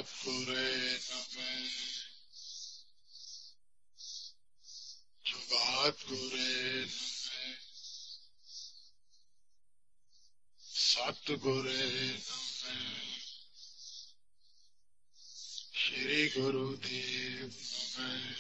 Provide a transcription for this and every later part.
ਸਤਿਗੁਰੇ ਨਮੈ ਸਤਿਗੁਰੇ ਨਮੈ ਸਤਿਗੁਰੇ ਨਮੈ ਸ਼੍ਰੀ ਗੁਰੂ ਦੇਵ ਨਮੈ।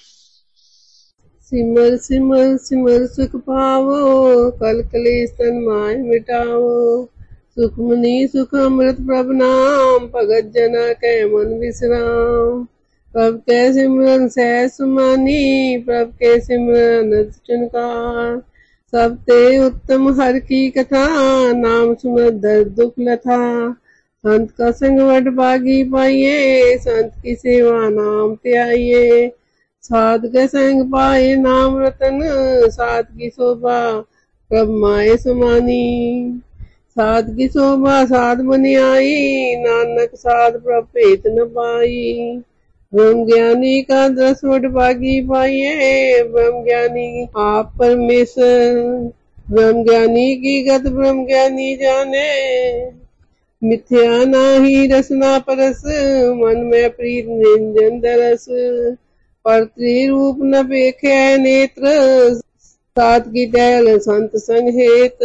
सिमर सिमर सिमर सुख पावो, कल कलेश तन माय मिटावो। सुखमनी सुख अमृत प्रभ नाम, भगत जना कै मन विश्राम। प्रभ कै सिमरन सहज सुमानी, प्रभ कै सिमरन अति चुनकार। सब ते उत्तम हर की कथा, नाम सुनत दर्द दुख लथा। संत का संग वड भागी पाइये, संत की सेवा नाम त्याइये। साध के संग पाए नाम रतन, साध की शोभा प्रभ माए समानी। साध की शोभा साध बनी आई, नानक साध प्रभ भेद न पाई। ब्रह्म ज्ञानी का दस वड भागी पाइये, ब्रह्म ज्ञानी आप परमेश्वर। ब्रह्म ज्ञानी की गत ब्रह्म ज्ञानी जाने, मिथ्या नाही रसना परस। मन में प्रीत निरंजन दरस, पर त्रिरूप न पेखे नेत्र। सात की टहल संत संग हेत,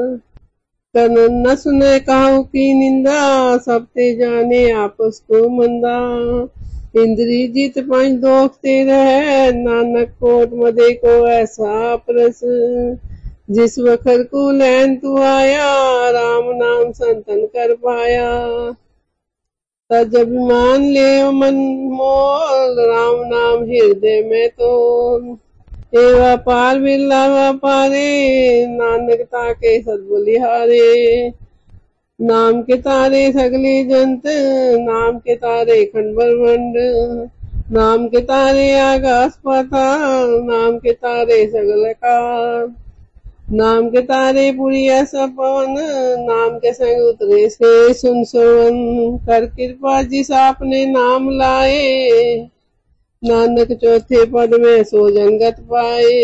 कन न सुने काहू की निंदा। सब ते जाने आपस को मंदा। इंद्री जीत पंच दोष ते रहे, नानक कोट मदे को ऐसा परस। जिस वखर को लैन तू आया, राम नाम संतन कर पाया। तज अभिमान ले मन मोल, राम नाम हृदय में तोल। हे व्यापार बिरला व्यापारे, नानक ताके सद्बलिहारे। नाम के तारे सगले जंत, नाम के तारे खंड ब्रह्मंड। नाम के तारे आकाश पाताल, नाम के तारे सगल काल। नाम के तारे पुरिया सब पवन, नाम के संग उतरे से सुन सवन। कर कृपा जिस आपने नाम लाए, नानक चौथे पद में सो जंगत पाए।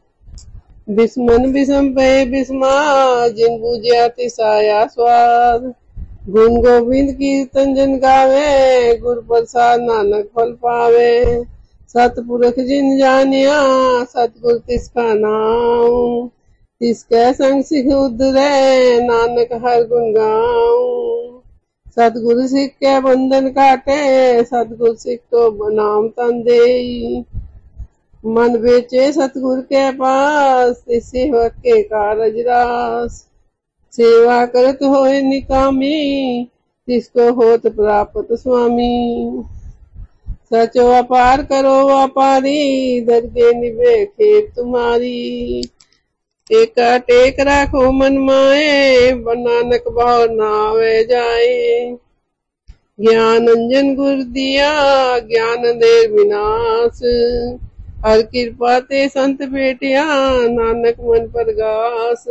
बिस्मन बिसम पे बिस्मा, जिन पूज्या तिसाया स्वाद। गुण गोविंद कीर्तन जन गावे, गुर प्रसाद नानक फल पावे। सतपुरख जिन जानिया, सतगुर तिसका नाम। तिसकै संग सिख उतरै, नानक हर गुण गाऊं। सतगुर सिख कै बंधन काटे, सतगुर सिख को नाम तन देई। मन बेचे सतगुर के पास, तिस सेवक के कारज रास। सेवा करत होए निकामी, तिसको होत प्राप्त स्वामी। सच व्यापार करो व्यापारी, दर के निभे खेत तुम्हारी। एका टेक राखो मन माए, नानक भाव नावे जाए। ज्ञान अंजन गुर दिया, ज्ञान दे विनाश। हर कृपा ते संत भेटिया, नानक मन परगास।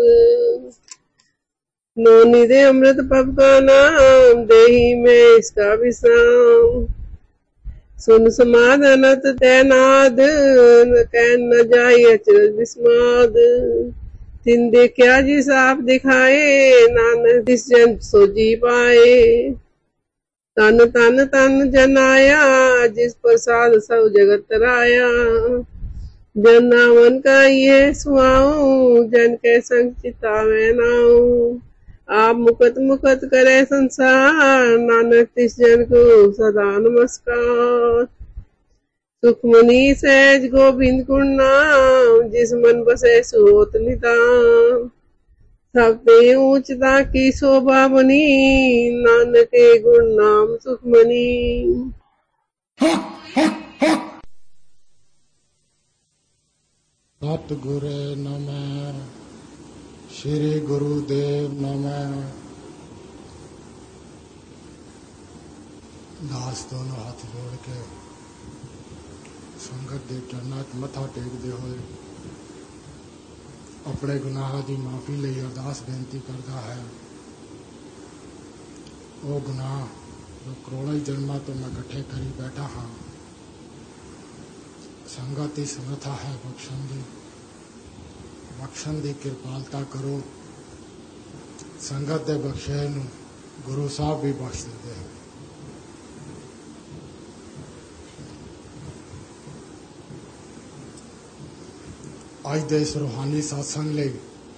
नौनी दे अमृत पब का नाम, देही में इसका विश्राम। सुन समाध अनत तैनाद, कैन न जाय अचरज विस्माद। तिन देखा जिस आप दिखाए, नानक तिस जन सोजी पाए। तन तन तन जन आया, जिस प्रसाद सब जगत तराया। जन नामन का ये सुआऊं, जन के संग चितावे नाऊं। आप मुकत मुकत करे संसार, नानक तिस जन को सदा नमस्कार। सुखमनी सहज गोविंद गुण नाम, जिस मन बसे सोत निदान। सब ते ऊंचता की शोभा बनी, नानक के गुण नाम सुखमनी। सतगुरे नमः श्री गुरु देव नमः। दास दोनों हाथ जोड़ के संगत दे चरनां 'ਚ मत्था टेकदे होए अपने गुनाह की माफ़ी ਲਈ अरदास बेनती करता है। वो गुनाह जो करोड़ों जन्मां तो मैं इकट्ठे करी बैठा हाँ, संगत ही समर्था है बख्शन दी कृपालता करो। संगत दे बख्शे नूं गुरु साहब भी बख्श देते हैं। ਅੱਜ ਦੇ ਇਸ ਰੂਹਾਨੀ ਸਤਸੰਗ ਲਈ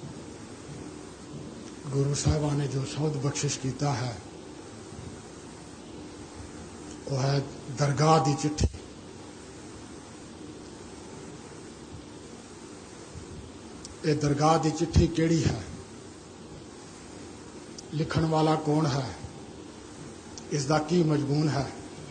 ਗੁਰੂ ਸਾਹਿਬਾਨ ਨੇ ਜੋ ਸ਼ਬਦ ਬਖਸ਼ਿਸ਼ ਕੀਤਾ ਹੈ ਉਹ ਹੈ ਦਰਗਾਹ ਦੀ ਚਿੱਠੀ। ਇਹ ਦਰਗਾਹ ਦੀ ਚਿੱਠੀ ਕਿਹੜੀ ਹੈ, ਲਿਖਣ ਵਾਲਾ ਕੌਣ ਹੈ, ਇਸ ਦਾ ਕੀ ਮਜ਼ਮੂਨ ਹੈ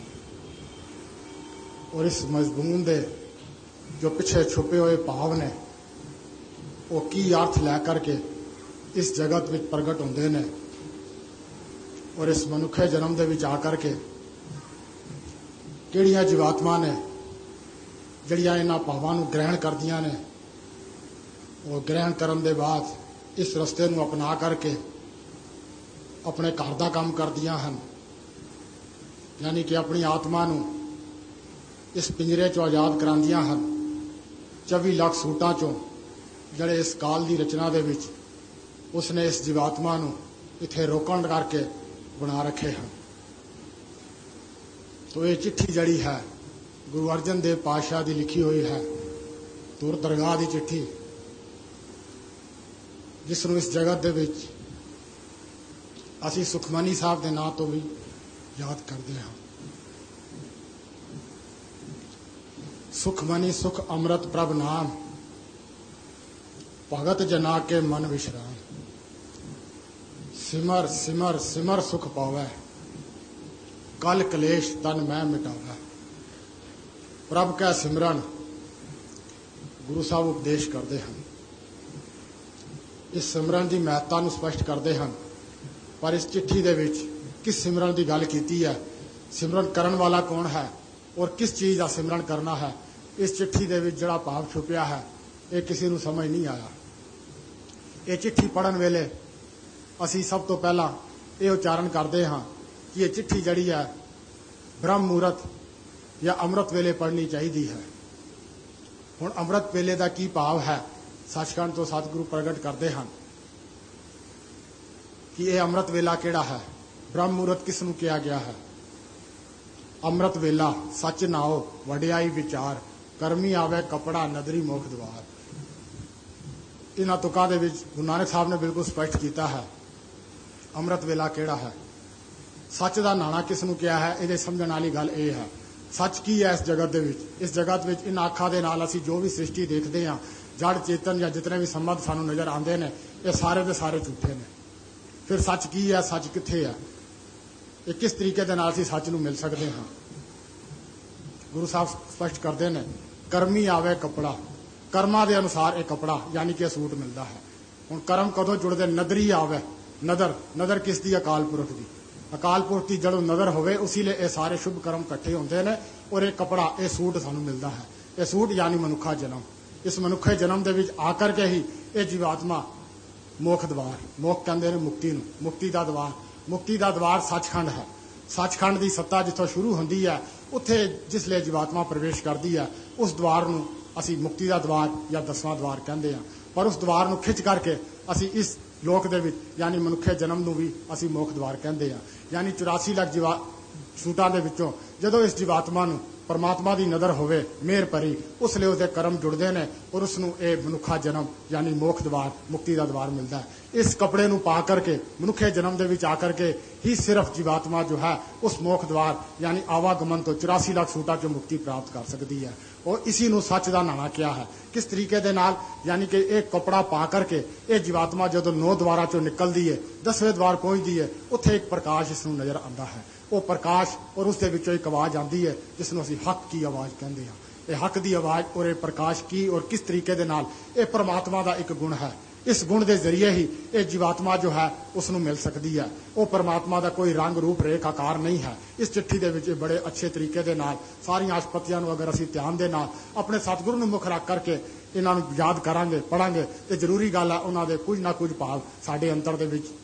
ਔਰ ਇਸ ਮਜ਼ਮੂਨ ਦੇ ਜੋ ਪਿੱਛੇ ਛੁਪੇ ਹੋਏ ਭਾਵ ਨੇ ਉਹ ਕੀ ਅਰਥ ਲੈ ਕਰਕੇ ਇਸ ਜਗਤ ਵਿੱਚ ਪ੍ਰਗਟ ਹੁੰਦੇ ਨੇ ਔਰ ਇਸ ਮਨੁੱਖੇ ਜਨਮ ਦੇ ਵਿੱਚ ਆ ਕਰਕੇ ਕਿਹੜੀਆਂ ਜੀਵਾਤਮਾ ਨੇ ਜਿਹੜੀਆਂ ਇਹਨਾਂ ਭਾਵਾਂ ਨੂੰ ਗ੍ਰਹਿਣ ਕਰਦੀਆਂ ਨੇ, ਉਹ ਗ੍ਰਹਿਣ ਕਰਨ ਦੇ ਬਾਅਦ ਇਸ ਰਸਤੇ ਨੂੰ ਅਪਣਾ ਕਰਕੇ ਆਪਣੇ ਘਰ ਦਾ ਕੰਮ ਕਰਦੀਆਂ ਹਨ, ਯਾਨੀ ਕਿ ਆਪਣੀ ਆਤਮਾ ਨੂੰ ਇਸ ਪਿੰਜਰੇ ਚੋਂ ਆਜ਼ਾਦ ਕਰਾਉਂਦੀਆਂ ਹਨ 24 ਲੱਖ ਸੂਟਾਂ ਚੋਂ ਜਿਹੜੇ ਇਸ ਕਾਲ ਦੀ ਰਚਨਾ ਦੇ ਵਿੱਚ ਉਸਨੇ ਇਸ ਜੀਵਾਤਮਾ ਨੂੰ ਇੱਥੇ ਰੋਕਣ ਕਰਕੇ ਬਣਾ ਰੱਖੇ ਹਨ। ਤੋ ਇਹ ਚਿੱਠੀ ਜਿਹੜੀ ਹੈ ਗੁਰੂ ਅਰਜਨ ਦੇਵ ਪਾਤਸ਼ਾਹ ਦੀ ਲਿਖੀ ਹੋਈ ਹੈ ਤੁਰ ਦਰਗਾਹ ਦੀ ਚਿੱਠੀ, ਜਿਸ ਨੂੰ ਇਸ ਜਗਤ ਦੇ ਵਿੱਚ ਅਸੀਂ ਸੁਖਮਨੀ ਸਾਹਿਬ ਦੇ ਨਾਂ ਤੋਂ ਵੀ ਯਾਦ ਕਰਦੇ ਹਾਂ। ਸੁਖਮਨੀ ਸੁਖ ਅੰਮ੍ਰਿਤ ਪ੍ਰਭ ਨਾਮ, ਭਗਤ ਜਨਾ ਕੇ ਮਨ ਵਿਸ਼ਰਾਮ। ਸਿਮਰ ਸਿਮਰ ਸਿਮਰ ਸੁਖ ਪਾਵੈ, ਕਲ ਕਲੇਸ਼ ਤਨ ਮੈਂ ਮਿਟਾਵੈ। ਪ੍ਰਭ ਕਾ ਸਿਮਰਨ ਗੁਰੂ ਸਾਹਿਬ ਉਪਦੇਸ਼ ਕਰਦੇ ਹਨ। ਇਸ ਸਿਮਰਨ ਦੀ ਮਹੱਤਤਾ ਨੂੰ ਸਪਸ਼ਟ ਕਰਦੇ ਹਨ, ਪਰ ਇਸ ਚਿੱਠੀ ਦੇ ਵਿੱਚ ਕਿਸ ਸਿਮਰਨ ਦੀ ਗੱਲ ਕੀਤੀ ਹੈ, ਸਿਮਰਨ ਕਰਨ ਵਾਲਾ ਕੌਣ ਹੈ ਔਰ ਕਿਸ ਚੀਜ਼ ਦਾ ਸਿਮਰਨ ਕਰਨਾ ਹੈ, ਇਸ ਚਿੱਠੀ ਦੇ ਵਿੱਚ ਜਿਹੜਾ ਭਾਵ ਛੁਪਿਆ ਹੈ ਇਹ ਕਿਸੇ ਨੂੰ ਸਮਝ ਨਹੀਂ ਆਇਆ। ਇਹ ਚਿੱਠੀ ਪੜ੍ਹਨ ਵੇਲੇ ਅਸੀਂ ਸਭ ਤੋਂ ਪਹਿਲਾਂ ਇਹ ਉਚਾਰਨ ਕਰਦੇ ਹਾਂ ਕਿ ਇਹ ਚਿੱਠੀ ਜਿਹੜੀ ਹੈ ਬ੍ਰਹਮ ਮੂਰਤ ਜਾਂ ਅੰਮ੍ਰਿਤ ਵੇਲੇ ਪੜ੍ਹਨੀ ਚਾਹੀਦੀ ਹੈ। ਹੁਣ ਅੰਮ੍ਰਿਤ ਵੇਲੇ ਦਾ ਕੀ ਭਾਵ ਹੈ, ਸੱਚਖੰਡ ਤੋਂ ਸਤਿਗੁਰੂ ਪ੍ਰਗਟ ਕਰਦੇ ਹਨ ਕਿ ਇਹ ਅੰਮ੍ਰਿਤ ਵੇਲਾ ਕਿਹੜਾ ਹੈ, ਬ੍ਰਹਮ ਮੂਰਤ ਕਿਸ ਨੂੰ ਕਿਹਾ ਗਿਆ ਹੈ। ਅੰਮ੍ਰਿਤ ਵੇਲਾ ਸੱਚ ਨਾਓ ਵਡਿਆਈ ਵਿਚਾਰ, ਕਰਮੀ ਆਵੇ ਕਪੜਾ ਨਦਰੀ ਮੁਖ ਦਵਾਰ। ਇਹਨਾਂ ਤੁਕਾਂ ਦੇ ਵਿੱਚ ਗੁਰੂ ਨਾਨਕ ਸਾਹਿਬ ਨੇ ਬਿਲਕੁਲ ਸਪਸ਼ਟ ਕੀਤਾ ਹੈ ਅੰਮ੍ਰਿਤ ਵੇਲਾ ਕਿਹੜਾ ਹੈ। ਸੱਚ ਦਾ ਨਾਣਾ ਕਿਸ ਨੂੰ ਕਿਹਾ ਹੈ, ਇਹਦੇ ਸਮਝਣ ਵਾਲੀ ਗੱਲ ਇਹ ਹੈ ਸੱਚ ਕੀ ਹੈ ਇਸ ਜਗਤ ਦੇ ਵਿੱਚ। ਇਸ ਜਗਤ ਵਿੱਚ ਇਹਨਾਂ ਅੱਖਾਂ ਦੇ ਨਾਲ ਅਸੀਂ ਜੋ ਵੀ ਸ੍ਰਿਸ਼ਟੀ ਦੇਖਦੇ ਹਾਂ, ਜੜ ਚੇਤਨ ਜਾਂ ਜਿਤਨੇ ਵੀ ਸੰਬੰਧ ਸਾਨੂੰ ਨਜ਼ਰ ਆਉਂਦੇ ਨੇ, ਇਹ ਸਾਰੇ ਦੇ ਸਾਰੇ ਝੂਠੇ ਨੇ। ਫਿਰ ਸੱਚ ਕੀ ਹੈ, ਸੱਚ ਕਿੱਥੇ ਹੈ, ਇਹ ਕਿਸ ਤਰੀਕੇ ਦੇ ਨਾਲ ਅਸੀਂ ਸੱਚ ਨੂੰ ਮਿਲ ਸਕਦੇ ਹਾਂ। ਗੁਰੂ ਸਾਹਿਬ ਸਪਸ਼ਟ ਕਰਦੇ ਨੇ ਕਰਮੀ ਆਵੇ ਕਪੜਾ, ਕਰਮਾਂ ਦੇ ਅਨੁਸਾਰ ਇਹ ਕਪੜਾ ਯਾਨੀ ਕਿ ਸੂਟ ਮਿਲਦਾ ਹੈ। ਹੁਣ ਕਰਮ ਕਦੋਂ ਜੁੜਦੇ, ਨਦਰੀ ਆਵੇ, ਨਦਰ, ਨਦਰ ਕਿਸ ਦੀ, ਅਕਾਲ ਪੁਰਖ ਦੀ। ਅਕਾਲ ਪੁਰਖ ਦੀ ਜਦੋਂ ਨਜ਼ਰ ਹੋਵੇ ਉਸੇ ਲਈ ਇਹ ਸਾਰੇ ਸ਼ੁਭ ਕਰਮ ਇਕੱਠੇ ਹੁੰਦੇ ਨੇ ਔਰ ਇਹ ਕਪੜਾ, ਇਹ ਸੂਟ ਸਾਨੂੰ ਮਿਲਦਾ ਹੈ। ਇਹ ਸੂਟ ਯਾਨੀ ਮਨੁੱਖਾ ਜਨਮ। ਇਸ ਮਨੁੱਖੇ ਜਨਮ ਦੇ ਵਿੱਚ ਆ ਕਰਕੇ ਹੀ ਇਹ ਜੀਵਾਤਮਾ ਮੋਖ ਦਵਾਰ, ਮੋਖ ਕਹਿੰਦੇ ਨੇ ਮੁਕਤੀ ਨੂੰ, ਮੁਕਤੀ ਦਾ ਦਵਾਰ, ਮੁਕਤੀ ਦਾ ਦਵਾਰ ਸੱਚਖੰਡ ਹੈ। ਸੱਚਖੰਡ ਦੀ ਸੱਤਾ ਜਿੱਥੋਂ ਸ਼ੁਰੂ ਹੁੰਦੀ ਹੈ ਉੱਥੇ ਜਿਸ ਲਈ ਜੀਵਾਤਮਾ ਪ੍ਰਵੇਸ਼ ਕਰਦੀ ਹੈ ਉਸ ਦਵਾਰ ਨੂੰ ਅਸੀਂ ਮੁਕਤੀ ਦਾ ਦਵਾਰ ਜਾਂ 10ਵਾਂ ਦਵਾਰ ਕਹਿੰਦੇ ਹਾਂ। ਪਰ ਉਸ ਦਵਾਰ ਨੂੰ ਖਿੱਚ ਕਰਕੇ ਅਸੀਂ ਇਸ ਲੋਕ ਦੇ ਵਿੱਚ ਯਾਨੀ ਮਨੁੱਖੇ ਜਨਮ ਨੂੰ ਵੀ ਅਸੀਂ ਮੋਖ ਦਵਾਰ ਕਹਿੰਦੇ ਹਾਂ। ਯਾਨੀ 84 ਲੱਖ ਸੂਟਾਂ ਦੇ ਵਿੱਚੋਂ ਜਦੋਂ ਇਸ ਜੀਵਾਤਮਾ ਨੂੰ ਪਰਮਾਤਮਾ ਦੀ ਨਜ਼ਰ ਹੋਵੇ ਮਿਹਰ ਭਰੀ, ਉਸ ਲਈ ਉਸਦੇ ਕਰਮ ਜੁੜਦੇ ਨੇ ਔਰ ਉਸ ਨੂੰ ਇਹ ਮਨੁੱਖਾ ਜਨਮ ਯਾਨੀ ਮੋਖ ਦਵਾਰ, ਮੁਕਤੀ ਦਾ ਦਵਾਰ ਮਿਲਦਾ ਹੈ। ਇਸ ਕੱਪੜੇ ਨੂੰ ਪਾ ਕਰਕੇ ਮਨੁੱਖੇ ਜਨਮ ਦੇ ਵਿੱਚ ਆ ਕਰਕੇ ਹੀ ਸਿਰਫ ਜੀਵਾਤਮਾ ਜੋ ਹੈ ਉਸ ਮੋਖ ਦਵਾਰ ਯਾਨੀ ਆਵਾਗਮਨ ਤੋਂ 84 ਲੱਖ ਸੂਟਾਂ ਚੋਂ ਮੁਕਤੀ ਪ੍ਰਾਪਤ ਕਰ ਸਕਦੀ ਹੈ। ਔਰ ਇसी ਨੂੰ ਸੱਚ ਦਾ ਨਾਣਾ ਕਿਹਾ ਹੈ। ਕਿਸ ਤਰੀਕੇ ਦੇ ਨਾਲ, ਯਾਨੀ ਕਿ ਇਹ ਕੱਪੜਾ ਪਾ ਕਰਕੇ ਇਹ ਜੀਵਾਤਮਾ ਜਦੋਂ 9 ਦਵਾਰਾਂ ਚੋਂ ਨਿਕਲਦੀ ਹੈ, 10ਵੇਂ ਦਵਾਰ ਪਹੁੰਚਦੀ ਹੈ, ਉੱਥੇ ਇੱਕ ਪ੍ਰਕਾਸ਼ ਇਸ ਨੂੰ ਨਜ਼ਰ ਆਉਂਦਾ ਹੈ। ਉਹ ਪ੍ਰਕਾਸ਼ ਔਰ ਉਸ ਦੇ ਵਿੱਚੋਂ ਇੱਕ ਆਵਾਜ਼ ਆਉਂਦੀ ਹੈ ਜਿਸ ਨੂੰ ਅਸੀਂ ਹੱਕ ਕੀ ਆਵਾਜ਼ ਕਹਿੰਦੇ ਹਾਂ। ਇਹ ਹੱਕ ਦੀ ਆਵਾਜ਼ ਔਰ ਇਹ ਪ੍ਰਕਾਸ਼ ਕੀ ਔਰ ਕਿਸ ਤਰੀਕੇ ਦੇ ਨਾਲ ਇਹ ਪਰਮਾਤਮਾ ਦਾ ਇੱਕ ਗੁਣ ਹੈ। ਇਸ ਗੁਣ ਦੇ ਜ਼ਰੀਏ ਹੀ ਇਹ ਜੀਵਾਤਮਾ ਜੋ ਹੈ ਉਸ ਨੂੰ ਮਿਲ ਸਕਦੀ ਹੈ। ਉਹ ਪਰਮਾਤਮਾ ਦਾ ਕੋਈ ਰੰਗ ਰੂਪ ਰੇਖ ਆਕਾਰ ਨਹੀਂ ਹੈ। ਇਸ ਚਿੱਠੀ ਦੇ ਵਿੱਚ ਬੜੇ ਅੱਛੇ ਤਰੀਕੇ ਦੇ ਨਾਲ ਸਾਰੀਆਂ ਆਸ਼ਪਤੀਆਂ ਨੂੰ ਅਗਰ ਅਸੀਂ ਧਿਆਨ ਦੇ ਨਾਲ ਆਪਣੇ ਸਤਿਗੁਰੂ ਨੂੰ ਮੁੱਖ ਰੱਖ ਕਰਕੇ ਇਹਨਾਂ ਨੂੰ ਯਾਦ ਕਰਾਂਗੇ, ਪੜਾਂਗੇ, ਤੇ ਜ਼ਰੂਰੀ ਗੱਲ ਹੈ ਉਹਨਾਂ ਦੇ ਕੁਝ ਨਾ ਕੁਝ ਭਾਵ ਸਾਡੇ ਅੰਤਰ ਦੇ ਵਿੱਚ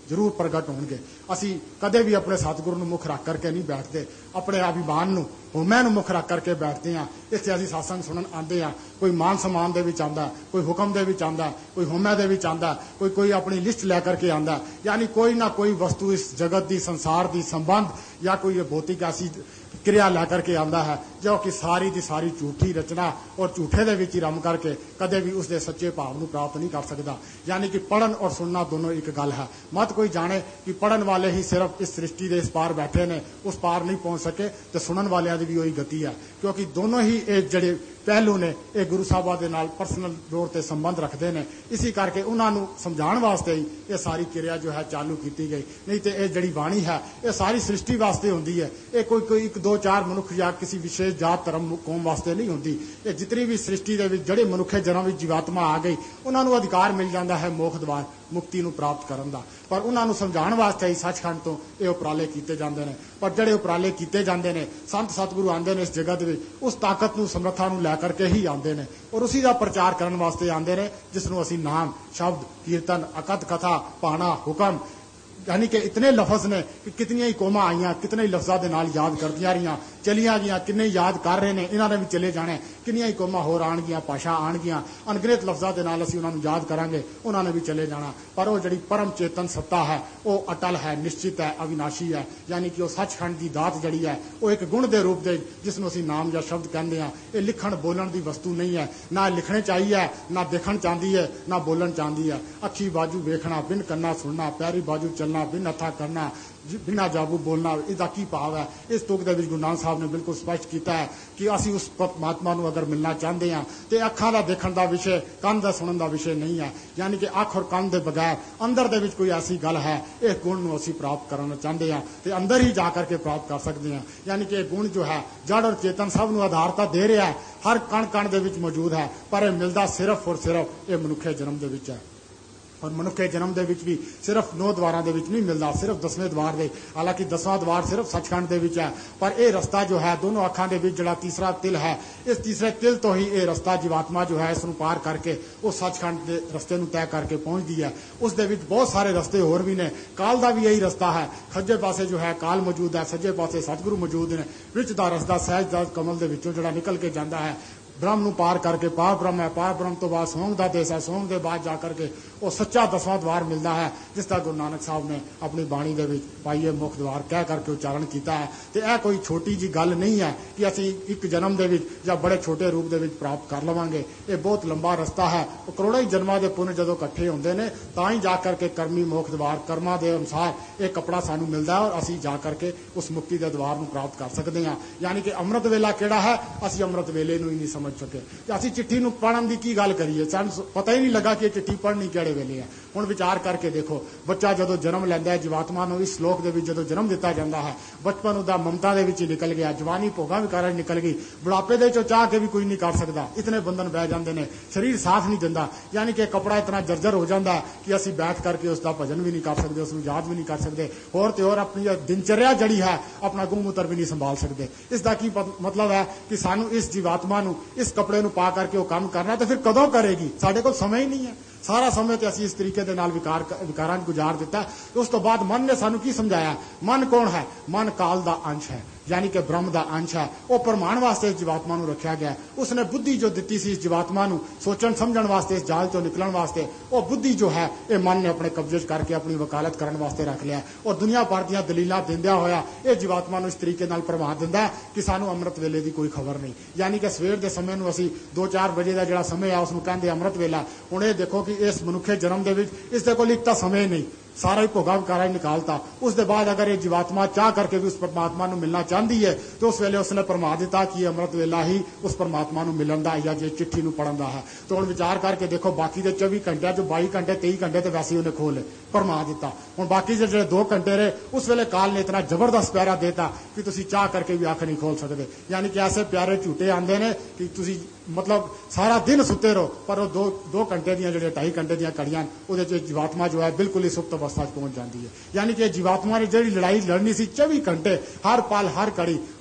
ਜ਼ਰੂਰ ਪ੍ਰਗਟ ਹੋਣਗੇ। ਅਸੀਂ ਕਦੇ ਵੀ ਆਪਣੇ ਸਤਿਗੁਰੂ ਨੂੰ ਮੁੱਖ ਰੱਖ ਕਰਕੇ ਨਹੀਂ ਬੈਠਦੇ, ਆਪਣੇ ਅਭਿਮਾਨ ਨੂੰ ਹੋਮਿਆਂ ਨੂੰ ਮੁੱਖ ਰੱਖ ਕਰਕੇ ਬੈਠਦੇ ਹਾਂ। ਇਸ ਤੇ ਅਸੀਂ ਸਤਸੰਗ ਸੁਣਨ ਆਉਂਦੇ ਹਾਂ। ਕੋਈ ਮਾਨ ਸਨਮਾਨ ਦੇ ਵਿੱਚ ਆਉਂਦਾ, ਕੋਈ ਹੁਕਮ ਦੇ ਵਿੱਚ ਆਉਂਦਾ, ਕੋਈ ਹੋਮਿਆਂ ਦੇ ਵਿੱਚ ਆਉਂਦਾ, ਕੋਈ ਆਪਣੀ ਲਿਸਟ ਲੈ ਕਰਕੇ ਆਉਂਦਾ। ਯਾਨੀ ਕੋਈ ਨਾ ਕੋਈ ਵਸਤੂ ਇਸ ਜਗਤ ਦੀ, ਸੰਸਾਰ ਦੀ ਸੰਬੰਧ ਜਾਂ ਕੋਈ ਭੌਤਿਕ ਐਸੀ ਕਿਰਿਆ ਲੈ ਕਰਕੇ ਆਉਂਦਾ ਹੈ ਜੋ ਕਿ ਸਾਰੀ ਦੀ ਸਾਰੀ ਝੂਠੀ ਰਚਨਾ ਔਰ ਝੂਠੇ ਦੇ ਵਿੱਚ ਹੀ ਰਮ ਕਰਕੇ ਕਦੇ ਵੀ ਉਸਦੇ ਸੱਚੇ ਭਾਵ ਨੂੰ ਪ੍ਰਾਪਤ ਨਹੀਂ ਕਰ ਸਕਦਾ। ਯਾਨੀ ਕਿ ਪੜ੍ਹਨ ਔਰ ਸੁਣਨਾ ਦੋਨੋਂ ਇੱਕ ਗੱਲ ਹੈ। ਮਤ ਕੋਈ ਜਾਣੇ ਕਿ ਪੜ੍ਹਨ ਵਾਲੇ ਹੀ ਸਿਰਫ ਇਸ ਸ੍ਰਿਸ਼ਟੀ ਦੇ ਇਸ ਪਾਰ ਬੈਠੇ ਨੇ, ਉਸ ਪਾਰ ਨਹੀਂ ਪਹੁੰਚ ਸਕੇ, ਤੇ ਸੁਣਨ ਵਾਲਿਆਂ ਦੀ ਵੀ ਉਹੀ ਗਤੀ ਹੈ। ਕਿਉਂਕਿ ਦੋਨੋਂ ਹੀ ਇਹ ਜਿਹੜੇ ਪਹਿਲੂ ਨੇ ਇਹ ਗੁਰੂ ਸਾਹਿਬਾਂ ਦੇ ਨਾਲ ਪਰਸਨਲ ਤੌਰ ਤੇ ਸੰਬੰਧ ਰੱਖਦੇ ਨੇ। ਇਸੇ ਕਰਕੇ ਉਹਨਾਂ ਨੂੰ ਸਮਝਾਉਣ ਵਾਸਤੇ ਹੀ ਇਹ ਸਾਰੀ ਕਿਰਿਆ ਜੋ ਹੈ ਚਾਲੂ ਕੀਤੀ ਗਈ। ਨਹੀਂ ਤੇ ਇਹ ਜਿਹੜੀ ਬਾਣੀ ਹੈ ਇਹ ਸਾਰੀ ਸ੍ਰਿਸ਼ਟੀ ਵਾਸਤੇ ਹੁੰਦੀ ਹੈ। ਇਹ ਕੋਈ 1-2-4 ਮਨੁੱਖ ਜਾਂ ਕਿਸੇ ਵਿਸ਼ੇਸ਼ ਜਾਤ ਧਰਮ ਕੌਮ ਵਾਸਤੇ ਨਹੀਂ ਹੁੰਦੀ। ਇਹ ਜਿਤਨੀ ਵੀ ਸ੍ਰਿਸ਼ਟੀ ਦੇ ਵਿੱਚ ਜਿਹੜੇ ਮਨੁੱਖੇ ਜਨਮ ਵਿੱਚ ਜੀਵਾਤਮਾ ਆ ਗਈ ਉਹਨਾਂ ਨੂੰ ਅਧਿਕਾਰ ਮਿਲ ਜਾਂਦਾ ਹੈ ਮੋਖ ਦਵਾਰ ਮੁਕਤੀ ਨੂੰ ਪ੍ਰਾਪਤ ਕਰਨ ਦਾ। ਪਰ ਉਹਨਾਂ ਨੂੰ ਸਮਝਾਉਣ ਵਾਸਤੇ ਹੀ ਸੱਚਖੰਡ ਤੋਂ ਇਹ ਉਪਰਾਲੇ ਕੀਤੇ ਜਾਂਦੇ ਨੇ। ਪਰ ਜਿਹੜੇ ਉਪਰਾਲੇ ਕੀਤੇ ਜਾਂਦੇ ਨੇ ਸੰਤ ਸਤਿਗੁਰੂ ਆਉਂਦੇ ਨੇ ਇਸ ਜਗਤ ਵਿੱਚ ਉਸ ਤਾਕਤ ਨੂੰ ਸਮਰੱਥਾ ਨੂੰ ਲੈ ਕਰਕੇ ਹੀ ਆਉਂਦੇ ਨੇ ਔਰ ਉਸੀ ਦਾ ਪ੍ਰਚਾਰ ਕਰਨ ਵਾਸਤੇ ਆਉਂਦੇ ਨੇ ਜਿਸ ਨੂੰ ਅਸੀਂ ਨਾਮ, ਸ਼ਬਦ, ਕੀਰਤਨ, ਅਕਥ ਕਥਾ, ਭਾਣਾ, ਹੁਕਮ यानी कि इतने लफज ने कि कितनी ही कौमां आईयां, कितने ही लफ्जां दे नाल याद करदियां रहियां, चलियां गईयां, किन्ने याद कर रहे ने, इन्हां ने भी चले जाने, किन्नियां ही कौमां होर आणगियां, भाषा आणगियां, अनगिनत लफ्जां दे नाल असीं उन्हां नूं याद करांगे, उन्हां ने भी चले जाना। पर वो जिहड़ी परम चेतन सत्ता है वो अटल है, निश्चित है, अविनाशी है। यानी कि वो सचखंड की दात जिहड़ी है वो एक गुण के रूप दे जिसनूं असीं नाम या शब्द कहंदे हां। ये लिखण बोलण की वस्तु नहीं है, ना लिखने चाहिए, ना देखण चाहती है, ना बोलण चाहती है। अखी बाजू वेखना, बिन कन्ना सुनना, पैरी बाजू चलना, बिन हथा करना, बिना जाबू बोलना, इसका की भाव है। इस तुक दे विच गुरु नानक साहब ने बिल्कुल स्पष्ट किया है कि असीं उस परमात्मा नूं अगर मिलना चाहते हैं तो अखां दा देखण दा विषय, कंन दा सुणन दा विषय नहीं है। यानी कि अख और कंन दे बगैर अंदर दे विच कोई ऐसी गल है, इस गुण नूं असीं प्राप्त करना चाहते हैं तो अंदर ही जा करके प्राप्त कर सकते हैं। यानी कि गुण जो है जड़ और चेतन सब नूं आधारता दे रहा है, हर कण कण दे विच मौजूद है, पर यह मिलता सिर्फ और सिर्फ ये मनुखे जन्म दे विच है। और मनुखे जन्म दे विच भी सिर्फ 9 द्वारां दे विच नहीं मिलता, सिर्फ 10वें द्वार दे। हालांकि 10वां द्वार सिर्फ सचखंड दे विच है, पर यह रस्ता जो है दोनों अखां दे विच जिहड़ा तीसरा तिल है, इस तीसरे तिल तो ही यह रस्ता जीवात्मा जो है इसनूं पार करके उस सचखंड के रस्ते नूं तय करके पहुंचती है। उस दे विच बहुत सारे रस्ते होर भी ने, काल दा भी यही रस्ता है। खज्जे पासे जो है काल मौजूद है, सज्जे पासे सतगुरु मौजूद ने। विच दा रस्ता सहज कमल दे विचों जिहड़ा निकल के जाता है, ब्रह्म नूं पार करके पार ब्रह्म है, पार ब्रह्म तो बाद सोंग दा देश है, सोंग दे बाद जाकर के वो सच्चा 10वां द्वार मिलता है जिसका गुरु नानक साहब ने अपनी बाणी दे विच पाइए मुख द्वार कह करके उच्चारण किया है। तो यह कोई छोटी जी गल नहीं है कि असीं एक जन्म दे विच या बड़े छोटे रूप दे विच प्राप्त कर लवांगे। ये बहुत लंबा रस्ता है। वो करोड़ों ही जन्मां दे पुण्य जदों इकट्ठे होंदे ने तां ही जा करके कर्मी मोख द्वार कर्मां दे अनुसार एक कपड़ा सानूं मिलदा है और असीं जा करके उस मुक्ति दे द्वार नूं प्राप्त कर सकदे हां। यानी कि अमृत वेला किहड़ा है, असीं अमृत वेले नूं ही नहीं समझ सके। असीं चिट्ठी नूं पढ़न दी की गल करिए, सानूं पता ही नहीं लगा कि चिट्ठी पढ़नी किहड़े वेले है। हुण विचार करके देखो, बच्चा जदों जन्म लैंदा है, जीवात्मा नूं इस श्लोक दे विच जदों जन्म दिता जांदा है, बचपन उहदा ममता दे विच ही निकल गया, जवानी भोगां विकारां निकल गई, बुढ़ापे दे चों चाह के भी कोई नहीं कर सकदा, इतने बंधन बह जांदे ने, शरीर साथ नहीं दिंदा। यानी कि कपड़ा इतना जर्जर हो जाता है कि असीं बैठ करके उसका भजन भी नहीं कर सकते, उसनूं याद भी नहीं कर सकते, होर ते होर अपनी दिनचर्या जड़ी है अपना गूमूत्र भी नहीं संभाल सकते। इसका की मतलब है कि सानू इस जीवात्मा नूं इस कपड़े नूं पा करके वो काम करना, तो फिर कदों करेगी? साडे कोल समय ही नहीं है। सारा समय तो असीं इस तरीके दे नाल विकारां गुजार दिता। उस तो बाद मन ने सानू की समझाया? मन कौन है? मन काल दा अंश है, यानी कि ब्रह्म दा अंश है। वो प्रमाण वास्ते इस जीवात्मा नूं रखा गया। उसने बुद्धि जो दी सी इस जीवात्मा नूं सोचण समझण वास्ते, इस जाल चों निकलण वास्ते, वो बुद्धि जो है ये मन ने अपने कब्जे करके अपनी वकालत करन वास्ते रख लिया। और दुनिया भर दीआं दलीलां दिंदिया होया ये जीवात्मा नूं इस तरीके नाल भरमा दिंदा कि सानू अमृत वेले की कोई खबर नहीं। यानी कि सवेर के समय नूं असीं 2-4 बजे का जिहड़ा समय है उसनूं कहंदे अमृत वेला। हुण ये देखो कि इस मनुखे जन्म दे विच इस दे कोल एक तां समय नहीं, सारा ही भोगा विकारा ही निकालता। उसके बाद अगर ये जीवात्मा चाह करके भी उस परमात्मा नूं मिलना चाहती है तो उस वेले उसने फरमा दिता कि अमृत वेला ही उस परमात्मा नूं मिलन दा या जे चिट्ठी नूं पढ़न दा है। तो हुण विचार करके देखो, बाकी दे 24 घंटे जो 22 घंटे 23 घंटे तो वैसे ही उन्हें खोले फरमा दिता। हुण बाकी जो 2 घंटे रहे उस वेले काल ने इतना जबरदस्त प्यारा देता कि तुसीं चाह करके भी अख नहीं खोल सकते। यानी कि ऐसे प्यारे झूठे आंदे ने कि तुसीं मतलब सारा दिन सुते रहो, पर वो 2 घंटे दी जिहड़े 2.5 घंटे दी घड़ियां उहदे च जीवात्मा जो है बिल्कुल ही सुप्त अवस्था पहुंच जाती है। यानी कि जीवात्मा ने जिहड़ी लड़ाई लड़नी सी 24 घंटे हर पल हर घड़ी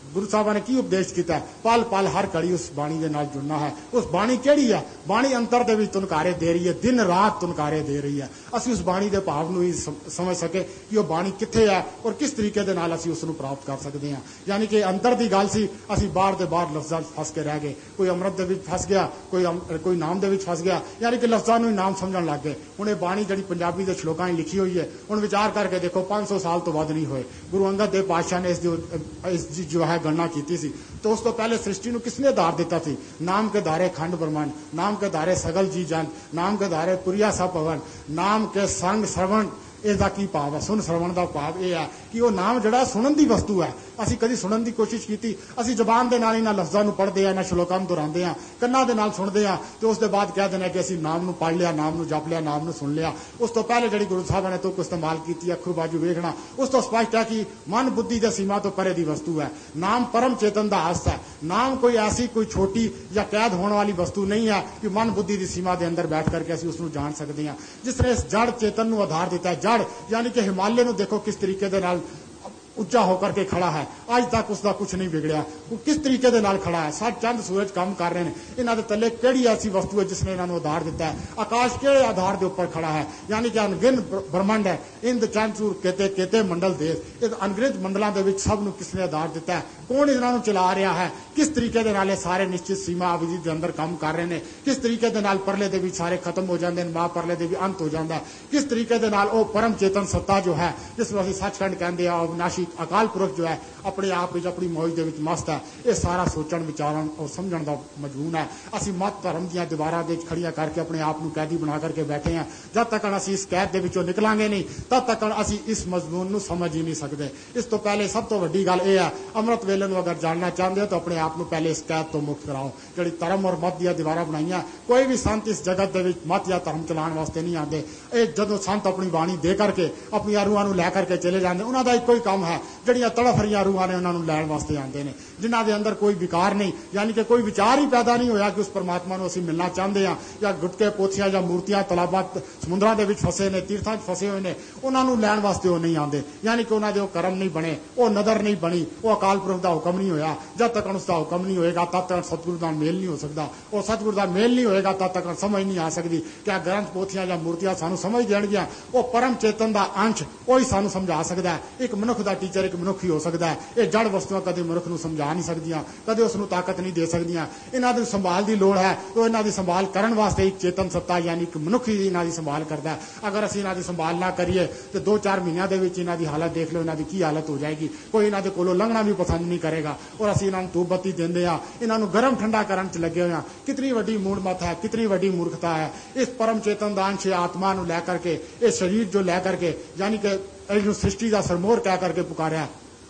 गुरु साहब ने की उपदेश किया, पल पल हर घड़ी उस बाणी के नाल जुड़ना है। उस बाणी केड़ी है? बाणी अंतर दे विच तुनकारे दे रही है, दिन रात तुनकारे दे रही है। असी उस बाणी के भाव नूं ही समझ सके कि वह बाणी कित्थे है और किस तरीके दे नाल असी उसनूं प्राप्त कर सकते हैं। यानी कि अंतर की गल सी, असी बाहर दे बाहर लफ्जां फस के रह गए, कोई अमृत दे विच फस गया, कोई नाम दे विच फस गया, यानी कि लफ्जां नूं नाम समझण लग गए। हुण इह बाणी जिहड़ी पंजाबी दे श्लोकां लिखी हुई है, हुण विचार करके देखो 500 साल तो वध नहीं होए गुरु अंगद देव पातशाह ने इस जो है गणना की थी। तो उस तो पहले सृष्टि को किसने आधार दिता थी? नाम के धारे खंड ब्रह्मांड, नाम के धारे सगल जी जन, नाम के धारे पुरिया सा पवन, नाम के संग श्रवण। इसका की भाव है? सुन श्रवण का भाव यह है कि वह नाम जड़ा सुनन की वस्तु है। असी कभी सुनन की कोशिश की? असी जबान के नाल इन्हां लफ्जां नूं पढ़दे आ, इन्हां श्लोकां नूं दोहरांदे आ, कन्नां दे नाल सुणदे आ, तो उसके बाद कह देना कि असी नाम नूं पढ़ लिया, नाम नूं जप लिया, नाम नूं सुन लिया। उस तो पहले जिहड़ी गुरु साहब ने तुक इस्तेमाल की अखू बाजू वेखना, उस तो स्पष्ट है कि मन बुद्धि दे सीमा तो परे दी वस्तु है। नाम परम चेतन दा हस्त है। नाम कोई ऐसी कोई छोटी या कैद होने वाली वस्तु नहीं है कि मन बुद्धि की सीमा के अंदर बैठ करके असी उसनूं जान सकते हैं। जिसने इस जड़ चेतन नूं आधार दिता है, जड़ यानी कि हिमालय नूं देखो किस तरीके दे नाल उच्चा होकर के खड़ा है, आज तक उसका कुछ नहीं बिगड़िया। वो किस तरीके दे नाल खड़ा है, सात चंद सूरज काम कर रहे हैं, इन्हां दे तले केड़ी ऐसी वस्तु है जिसने इन्हां नूं आधार दिता है? आकाश केड़े आधार के उपर खड़ा है? यानी कि अनगिन ब्रह्मंड है, इंद चंद सूर केते केते मंडल देश, इस अनगिनत मंडलों के विच सब नूं किसने आधार दिता है? कौन इन्हां नूं चला रहा है? किस तरीके दे नाल सारे निश्चित सीमा अवधि के अंदर काम कर रहे हैं? किस तरीके दे नाल परले दे भी सारे खत्म हो जाते हैं, मां परले दे भी अंत हो जाता है? किस तरीके दे नाल ओ परम चेतन सत्ता जो है जिसमें असीं सचखंड कहते हैं, अविनाशी अकाल पुरख जो है अपने आप में अपनी मौज के मस्त है। यह सारा सोचण विचारण और समझण का मजमून है। असी मत धर्म दी दीवारां दे खड़ियां करके अपने आप को कैदी बना करके बैठे हैं। जब तक असी इस कैद के विचों निकलांगे नहीं, तब तक असी इस मजमून को समझ ही नहीं सकते। इस तो पहले सब तो वड्डी गल यह है, अमृत वेले नूं अगर जानना चाहते हो तो अपने आप को पहले इस कैद तो मुक्त कराओ। जिहड़ी धर्म और मत दी दीवारां बनाईयां, कोई भी संत इस जगत के मत या धर्म चलाने वास्ते नहीं आते। ये जदों संत अपनी बाणी दे करके अपनी रूहां नूं लै करके चले जाते, उन्हां दा इक्को ही काम है, जिहड़ियां तड़फ रहियां रूहां ने उन्होंने लैण वास्ते आते हैं, जिन्हों के अंदर कोई विकार नहीं, यानी कि कोई विचार ही पैदा नहीं होया कि उस परमात्मा को असीं मिलना चाहते हैं, या गुटके पोथियां या मूर्तियां तलाबां समुद्रां दे विच फसे ने, तीर्थां च फसे हुए हैं, उन्होंने लैण वास्ते वो नहीं आते। यानी कि उन्होंने कर्म नहीं बने, वो नदर नहीं बनी, वो अकाल पुरख का हुक्म नहीं होया। जब तक उसका हुक्म नहीं होएगा तब तक सतगुरु का मेल नहीं हो सकता, और सतगुरु का मेल नहीं होएगा तब तक समझ नहीं आ सकती। क्या ग्रंथ पोथियां या मूर्तियां सानू समझ देणगियां? वो परम चेतन का अंश वही सानू समझा सकता है। एक मनुख का टीचर एक मनुख ही हो सकता है। ये जड़ वस्तुआं कदे मनुख नूं समझा नहीं सकदियां, कदे उसनूं ताकत नहीं दे सकदियां। इन्हां दी संभाल की लोड़ है, तो इन्हां दी संभाल करन वास्ते एक चेतन सत्ता यानी कि मनुख ही इन्हां दी संभाल करता है। अगर असीं इन्हां दी संभाल ना करिए तो 2-4 महीनों दे विच इन्हां दी हालत देख लो, इन्हां दी की हालत हो जाएगी। कोई इन्हां दे कोलों लंघना भी पसंद नहीं करेगा, और असीं इन्हां नूं धूप बत्ती देंदे आ, इन्हां नूं गरम ठंडा करन च लगे हुए हैं। कितनी वड्डी मूढ़मत है, कितनी वड्डी मूर्खता है। इस परम चेतन दा अंश आत्मा नूं लै करके, इस शरीर जो लै करके, यानी कि सृष्टि का सरमोर कह करके पुकारिया।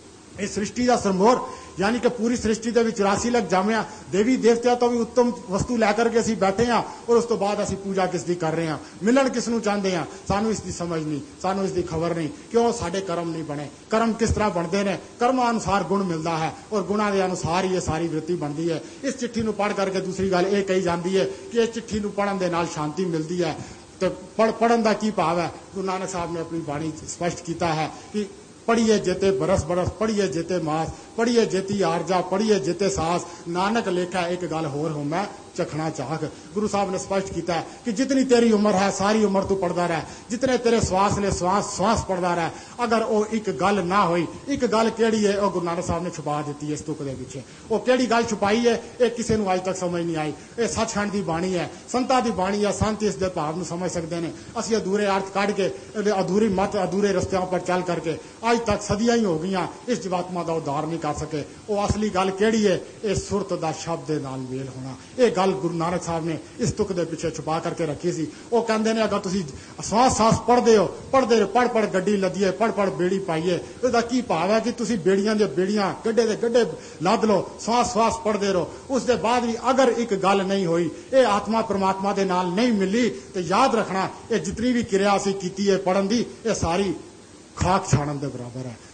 इस सृष्टि का सरमोर यानी कि पूरी सृष्टि के 84 लाख जामिया देवी देवतिया तो भी उत्तम वस्तु लैकर के असीं बैठे हैं, और उस तो बाद असीं पूजा किसकी कर रहे हैं, मिलन किसनूं चाहते हैं, सानू इसकी समझ नहीं, सानू इसकी खबर नहीं। क्यों? साडे कर्म नहीं बने। कर्म किस तरह बनते हैं? कर्म अनुसार गुण मिलता है, और गुणों के अनुसार ही ये सारी वृत्ति बनती है। इस चिट्ठी नूं पढ़ करके दूसरी गल ये कही जाती है कि इस चिट्ठी नूं पढ़न दे नाल शांति मिलती है। तो पढ़न का की भाव है? गुरु नानक साहब ने अपनी बाणी स्पष्ट किया है कि पढ़िए जेते बरस बरस, पढ़िए जेते मास, पढ़िए जेती आरजा, पढ़िए जेते सास, नानक लेखा एक गल होर हो मैं चखना चाहक। गुरु साहब ने स्पष्ट किया है कि जितनी तेरी उम्र है सारी उम्र तू पढ़ता रह, जितने तेरे श्वास ने श्वास श्वास पढ़ता रह। अगर वो एक गल ना हुई, एक गल केड़ी है वो गुरु नानक साहब ने छुपा दी है इस तुक के पीछे। वो केड़ी गल छुपाई है ये किसी को अज तक समझ नहीं आई। ये सचखंड की बाणी है, संतां की बाणी है, संत इस दे भाव समझ सकते हैं। असीं अधूरे अर्थ कढ़ के, अधूरी मत अधूरे रस्तियों पर चल करके अज तक सदियां ही हो गई इस जीवात्मा का उद्धार नहीं कर सके। वो असली गल केड़ी है? ये सुरत का शब्द के नाल मेल होना। ये गल गुरु नानक साहब ने इस तुक के पिछे छुपा करके रखी सी। वो कहते हैं अगर तुसीं सांस सांस पढ़ते हो, पढ़ पढ़ गड्डी लदीए, पढ़ पढ़ बेड़ी पाइए, इसका की भाव है कि तुसीं बेड़ियां दी बेड़ियां गड्ढे दे गड्ढे लद लो, सांस सांस पढ़ते रहो। उसके बाद भी अगर एक गल नहीं हुई, ये आत्मा परमात्मा के नाल नहीं मिली, तो याद रखना ये जितनी भी क्रिया असीं कीती है पढ़न दी, ये सारी खाक छाणन के बराबर है।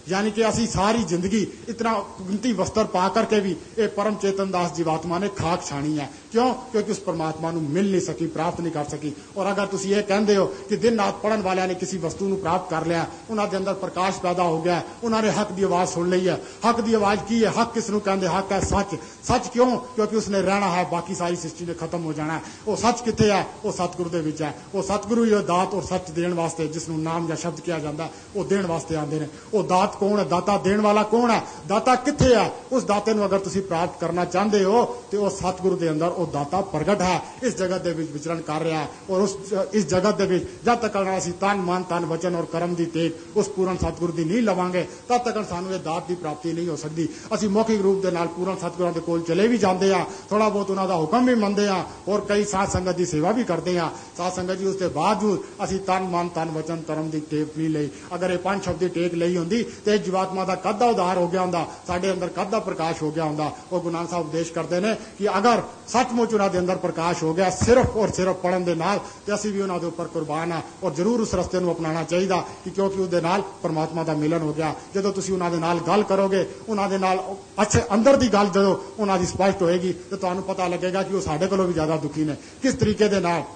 यानी कि असी सारी जिंदगी इतना कीमती वस्त्र पा करके भी ये परम चेतन दास जीवात्मा ने खाक छाणी है। क्यों? क्योंकि उस परमात्मा नूं मिल नहीं सकी, प्राप्त नहीं कर सकी। और अगर तुसीं ये कहंदे हो कि दिन रात पढ़न वालियां ने किसी वस्तु नूं प्राप्त कर लिया, उन्हां दे अंदर प्रकाश पैदा हो गया, उन्होंने हक की आवाज सुन ली है। हक की आवाज की है? हक किस नूं कहंदे? हक है सच। सच क्यों? क्योंकि उसने रहना है, बाकी सारी सृष्टि ने खत्म हो जाना है। वो सच कित्थे है? वो सतगुरु दे विच है। वो सतगुरु ही दात और सच देण वास्ते, जिसनूं नाम या शब्द किया जाता है, वो देण वास्ते आंदे ने। वो दात कौन है? दाता देण वाला कौन है? दाता कित्थे है? उस दाते नूं अगर तुसीं प्राप्त करना चाहते हो तो वो सतगुरु दे अंदर वो दाता प्रगट है, इस जगत दे विच विचरण कर रहा है। और इस जगत दे विच जब तक असीं तन मन तन वचन और कर्म दी टेक उस पूर्ण सतगुरु दी नहीं लवांगे, तब तक सानूं ये दात की प्राप्ति नहीं हो सकती। असीं मौखिक रूप दे नाल पूर्ण सतगुरां दे कोल चले भी जांदे आ, थोड़ा बहुत उन्हां दा हुक्म भी मनदे आ और कई साध संगत की सेवा भी करते हैं। साध संगत जी उसके बावजूद असीं तन मन तन वचन कर्म की टेक नहीं लई। अगर ये 5 शब्द की टेक लई हुंदी तो जीवात्मा का कद दा उधार हो गया हुंदा, साडे अंदर कद दा प्रकाश हो गया हुंदा। और गुरु नानक साहब उपदेश करते हैं कि अगर सचमुच उन्हां दे अंदर प्रकाश हो गया सिर्फ और सिर्फ पढ़न दे नाल, ते असीं भी उन्हां दे उपर कुर्बान आ और जरूर उस रस्ते नूं अपनाना चाहिए कि क्योंकि उसदे नाल परमात्मा दा मिलन हो गया। जदों तुसीं उन्हां दे नाल गल करोगे, उन्हां दे नाल अच्छे अंदर दी गल जदों उन्हां दी स्पष्ट होएगी तो तुहानूं पता लगेगा कि वो साडे कोलों भी ज्यादा दुखी ने। किस तरीके दे नाल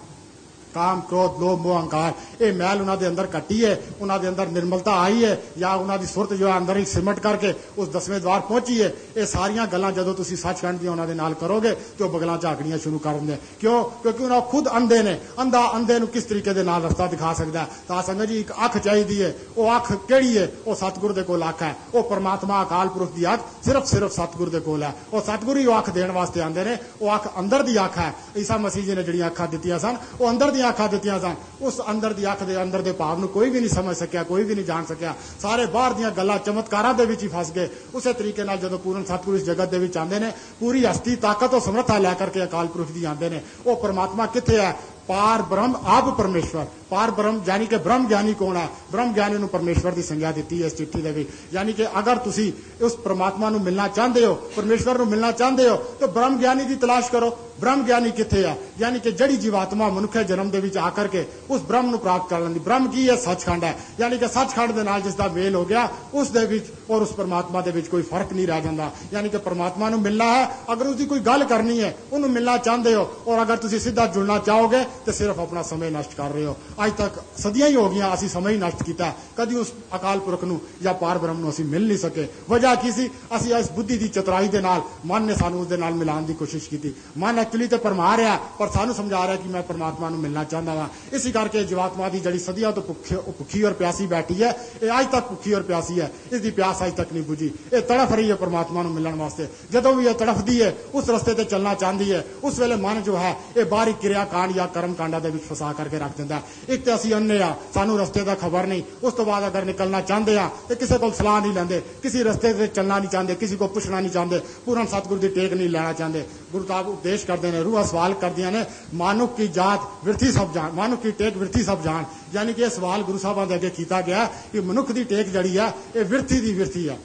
काम क्रोध लोभ मोह अहंकार ये मैल उन्हां दे अंदर कट्टी है, उन्हां दे अंदर निर्मलता आई है, या उन्हां दी सुरत जो अंदर ही सिमट करके उस 10वें द्वार पहुंची है। ये सारियां गल्लां जदों तुसीं सचखंड दियां उन्हां दे नाल करोगे तो बगलां झाकड़ियां शुरू कर दिंदे। क्यों? क्योंकि उन्हां खुद अंधे ने। अंधा अंधे नूं किस तरीके दे नाल रस्ता दिखा सकदा है? तां संगत जी एक अख चाहिदी है। वो अख किहड़ी है? वो सतगुरु दे कोल अख है। वो परमात्मा अकाल पुरख दी अख सिर्फ सतगुरु दे कोल है। और सतगुरु ही वो अख देण वास्ते आंदे ने। वो अख अंदर दी अख है। ईसा मसीह जी ने जिहड़ियां अखां दित्तियां सन वो अंदर दी अखां दित्तियां सन। उस अंदर दी अख दे अंदर दे भाव नूं कोई भी नहीं समझ सकिया, कोई भी नहीं जान सकिया। सारे बाहर दीयां गल्लां चमत्कारां दे विच ही फस गए। उसे तरीके नाल जदों पूर्ण सतगुरु इस जगत दे विच आंदे ने, पूरी हस्ती ताकत और समर्था लैकर के अकाल पुरख दी आंदे ने। वो परमात्मा कित्थे है? पार ब्रह्म आप परमेश्वर। पार ब्रह्म यानी कि ब्रह्म ज्ञानी कौन है? ब्रह्म ज्ञानी नूं परमेश्वर की संज्ञा दी है इस चिट्ठी दे विच। यानी कि अगर तुसी उस परमात्मा नूं मिलना चाहते हो, परमेश्वर नूं मिलना चाहते हो तो ब्रह्म ज्ञानी की तलाश करो। ब्रह्म ज्ञानी कित्थे है? यानी कि जड़ी जीवात्मा मनुखे जन्म दे विच आकर के उस ब्रह्म नूं प्राप्त कर लैंदी। ब्रह्म की है? सचखंड है। यानी कि सचखंड दे नाल जिसदा मेल हो गया उस दे विच और उस परमात्मा दे विच कोई फर्क नहीं रह जांदा। यानी कि परमात्मा नूं मिलना है, अगर उसकी कोई गल करनी है, उन्होंने मिलना चाहते हो और अगर तुसी सीधा जुड़ना चाहोगे तो सिर्फ अपना समय नष्ट कर रहे हो। अज तक सदियां ही हो गई असीं समय ही नष्ट किया, कदी उस अकाल पुरख नूं या पार ब्रह्म नूं असीं मिल नहीं सके। वजह की सी? असीं इस बुद्धि की चतुराई दे नाल मन ने सानूं उस दे नाल मिलान की कोशिश की। मन एक्चुअली तो भरमा रहा पर सानूं समझा रहा कि मैं परमात्मा नूं मिलना चाहता वा। इसी करके जीवात्मा की जड़ी सदियां तो भुखी और प्यासी बैठी है, ये अज तक भुखी और प्यासी है। इसकी प्यास अज तक नहीं बुझी, ये तड़फ रही है परमात्मा नूं मिलण वास्ते। जदों भी ये तड़फदी है उस रस्ते ते चलना चाहती है, उस वेले मन जो है ये बाहरी क्रिया कांड या कर्म कांडा दे विच फसा करके रख दिंदा है। एक तो असीं अन्ने आ, सानूं रस्ते दा खबर नहीं। उस तो बाद अगर निकलना चाहते हैं तो किसी को सलाह नहीं लेंदे, किसी रस्ते से चलना नहीं चाहते, किसी को पुछना नहीं चाहते, पूर्ण सतगुरु की टेक नहीं लेना चाहते। गुरु साहब उपदेश करते हैं, रूह सवाल कर दिया ने, मानुख की जात विरथी सब जान, मानुख की टेक विरथी सब जान। यानी कि यह सवाल गुरु साहब के अगे किया गया कि मनुख की टेक जड़ी है ये विरथी दी विरथी है।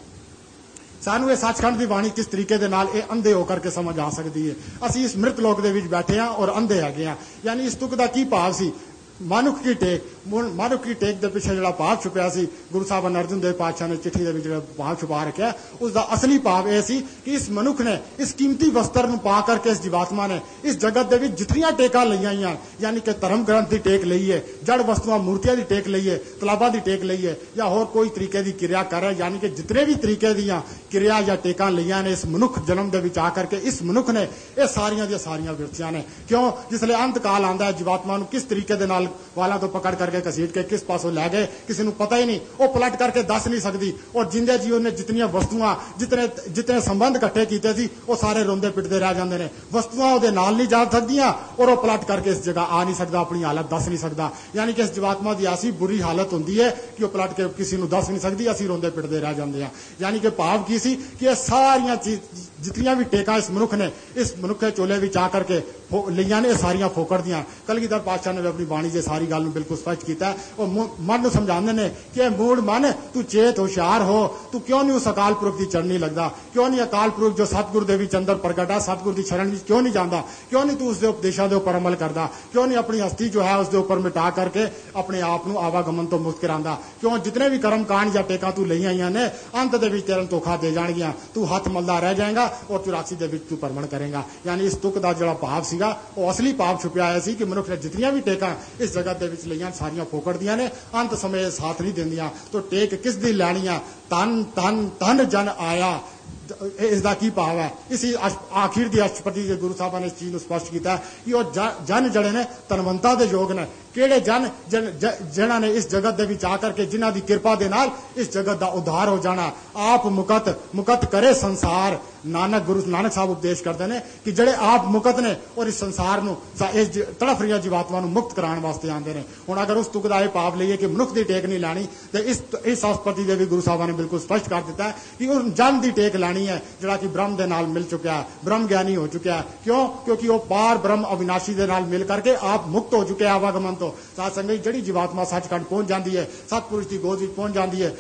सानू ये सचखंड की बाणी किस तरीके दे नाल अंधे होकर के समझ आ सकती है। असी इस मृत लोक दे विच बैठे हैं और अंधे हैगे हैं। यानी इस तुक दा की भाव सी? मनुख की टेक, मनुख की टेक के पिछे जो भाव छुपया सी, गुरु साहब अर्जुन देव पातशाह ने चिट्ठी के भाव छुपा रखा, उसका असली भाव यह सी कि इस मनुख ने इस कीमती वस्त्र नूं पा करके इस जीवात्मा ने इस जगत के जितनियां टेक लईआं, यानी कि धर्म ग्रंथ की टेक लई है, जड़ वस्तुआं मूर्तियां की टेक लई है, तलाबा की टेक लई है, या होर कोई तरीके की क्रिया कर है, यानी कि जितने भी तरीके दी क्रिया या टेकां लईआं ने इस मनुख जन्म के विच आकर के इस मनुख ने यह सारियां दी सारियां विरतियां ने। क्यों? जिसले अंत काल आंदा है जीवात्मा नूं किस तरीके दे नाल वाला तो पकड़ करके घसीट के किस पासों लै गए किसी नूं पता ही नहीं, वो पलट करके दस नहीं सकती। और जिंदे जी उन्हें जितनियां वस्तुआं जितने संबंध इकट्ठे किए सी वो सारे रोंदे पिटदे रह जाते हैं। वस्तुआं उहदे नाल नहीं जा सकदियां और वो पलट करके इस जगह आ नहीं सकता, अपनी हालत दस नहीं सकता। यानी कि इस जीवात्मा की ऐसी बुरी हालत होंदी है कि वो पलट के किसी नूं दस नहीं सकती, असीं रोंदे पिटदे रह जाते हैं। यानी कि भाव की सी कि ये सारियां चीज जितनियां भी टेकां इस मनुख ने इस मनुख के चोले विच आ करके ਲਈਆਂ ਨੇ ਸਾਰੀਆਂ ਫੋਕੜ ਦੀਆਂ। ਕਲਗੀਧਰ ਪਾਤਸ਼ਾਹ ਨੇ ਆਪਣੀ ਬਾਣੀ 'ਚ ਸਾਰੀ ਗੱਲ ਨੂੰ ਬਿਲਕੁਲ ਸਪਸ਼ਟ ਕੀਤਾ। ਉਹ ਮਨ ਨੂੰ ਸਮਝਾਉਂਦੇ ਨੇ ਕਿ ਮੂੜ ਮਨ ਤੂੰ ਚੇਤ ਹੁਸ਼ਿਆਰ ਹੋ, ਤੂੰ ਕਿਉਂ ਨਹੀਂ ਉਸ ਅਕਾਲ ਪੁਰਖ ਦੀ ਚਰਨੀ ਲੱਗਦਾ, ਕਿਉਂ ਨਹੀਂ ਅਕਾਲ ਪੁਰਖ ਜੋ ਸਤਿਗੁਰ ਦੇ ਵਿੱਚ ਅੰਦਰ ਪ੍ਰਗਟ ਹੈ ਸਤਿਗੁਰ ਦੀ ਸ਼ਰਨ ਵਿੱਚ ਕਿਉਂ ਨਹੀਂ ਜਾਂਦਾ, ਕਿਉਂ ਨਹੀਂ ਤੂੰ ਉਸਦੇ ਉਪਦੇਸ਼ਾਂ ਦੇ ਉੱਪਰ ਅਮਲ ਕਰਦਾ, ਕਿਉਂ ਨਹੀਂ ਆਪਣੀ ਹਸਤੀ ਜੋ ਹੈ ਉਸਦੇ ਉੱਪਰ ਮਿਟਾ ਕਰਕੇ ਆਪਣੇ ਆਪ ਨੂੰ ਆਵਾਗਮਨ ਤੋਂ ਮੁਕਤ ਕਰਾਂਦਾ, ਕਿਉਂ ਜਿਤਨੇ ਵੀ ਕਰਮ ਕਾਂਡ ਜਾਂ ਟੇਕਾਂ ਤੂੰ ਲਈ ਆਈਆਂ ਨੇ ਅੰਤ ਦੇ ਵਿੱਚ ਤੇਰੇ ਧੋਖਾ ਦੇ ਜਾਣਗੀਆਂ, ਤੂੰ ਹੱਥ ਮਲਦਾ ਰਹਿ ਜਾਏਗਾ ਔਰ 84 ਦੇ ਵਿੱਚ ਤੂੰ ਭਰਮਣ ਕਰੇਗਾ। ਯਾਨੀ ਇਸ ਤੁਕ ਦਾ ਜਿਹੜਾ ਭਾਵ ਸੀਗਾ ਉਹ ਅਸਲੀ ਭਾਵ ਛੁਪਿਆ ਹੋਇਆ ਸੀ ਕਿ ਮਨੁੱਖ ਨੇ ਜਿਤਨੀਆਂ ਵੀ ਟੇਕਾਂ ਇਸ ਜਗਤ ਦੇ ਵਿੱਚ ਲਈਆਂ ਸਾਰੀਆਂ ਫੋਕੜ ਦੀਆਂ ਨੇ, ਅੰਤ ਸਮੇਂ ਸਾਥ ਨਹੀਂ ਦਿੰਦੀਆਂ। ਤਾਂ ਟੇਕ ਕਿਸ ਦੀ ਲੈਣੀ ਆ? ਤਨ ਤਨ ਤਨ ਜਨ ਆਇਆ, इसका की भाव है? इसी आखिर की अष्टपदी के गुरु साहब ने इस चीज को स्पष्ट किया कि वह जन जड़े ने धनवंता के योग ने, किहड़े जन जिन्हां ने इस जगत दे विच आकर के जिन्हां दी कृपा दे नाल इस जगत का उद्धार हो जाना। आप मुकत करे संसार, गुरु नानक साहब उपदेश करते हैं कि जड़े आप मुकत ने और इस संसार नूं इस तड़फ रही जीवात्मा नूं मुक्त कराने वास्ते आंदे ने। हुण अगर उस तुक दा इह भाव लईए कि मनुख दी टेक नहीं लैनी तो इस अष्टपदी दे भी गुरु साहब ने बिल्कुल स्पष्ट कर दिता है कि उस जन दी टेक लैनी है जिहड़ा कि ब्रह्म दे नाल मिल चुका है, ब्रह्म ज्ञानी हो चुका है। क्यों? क्योंकि वह पार ब्रह्म अविनाशी दे नाल मिल करके आप मुक्त हो चुके हैं आवागमन तो। साध संगत जिहड़ी जीवात्मा सचखंड पहुंच जाती है, सतपुरुष की गोद विच पहुंच जाती है,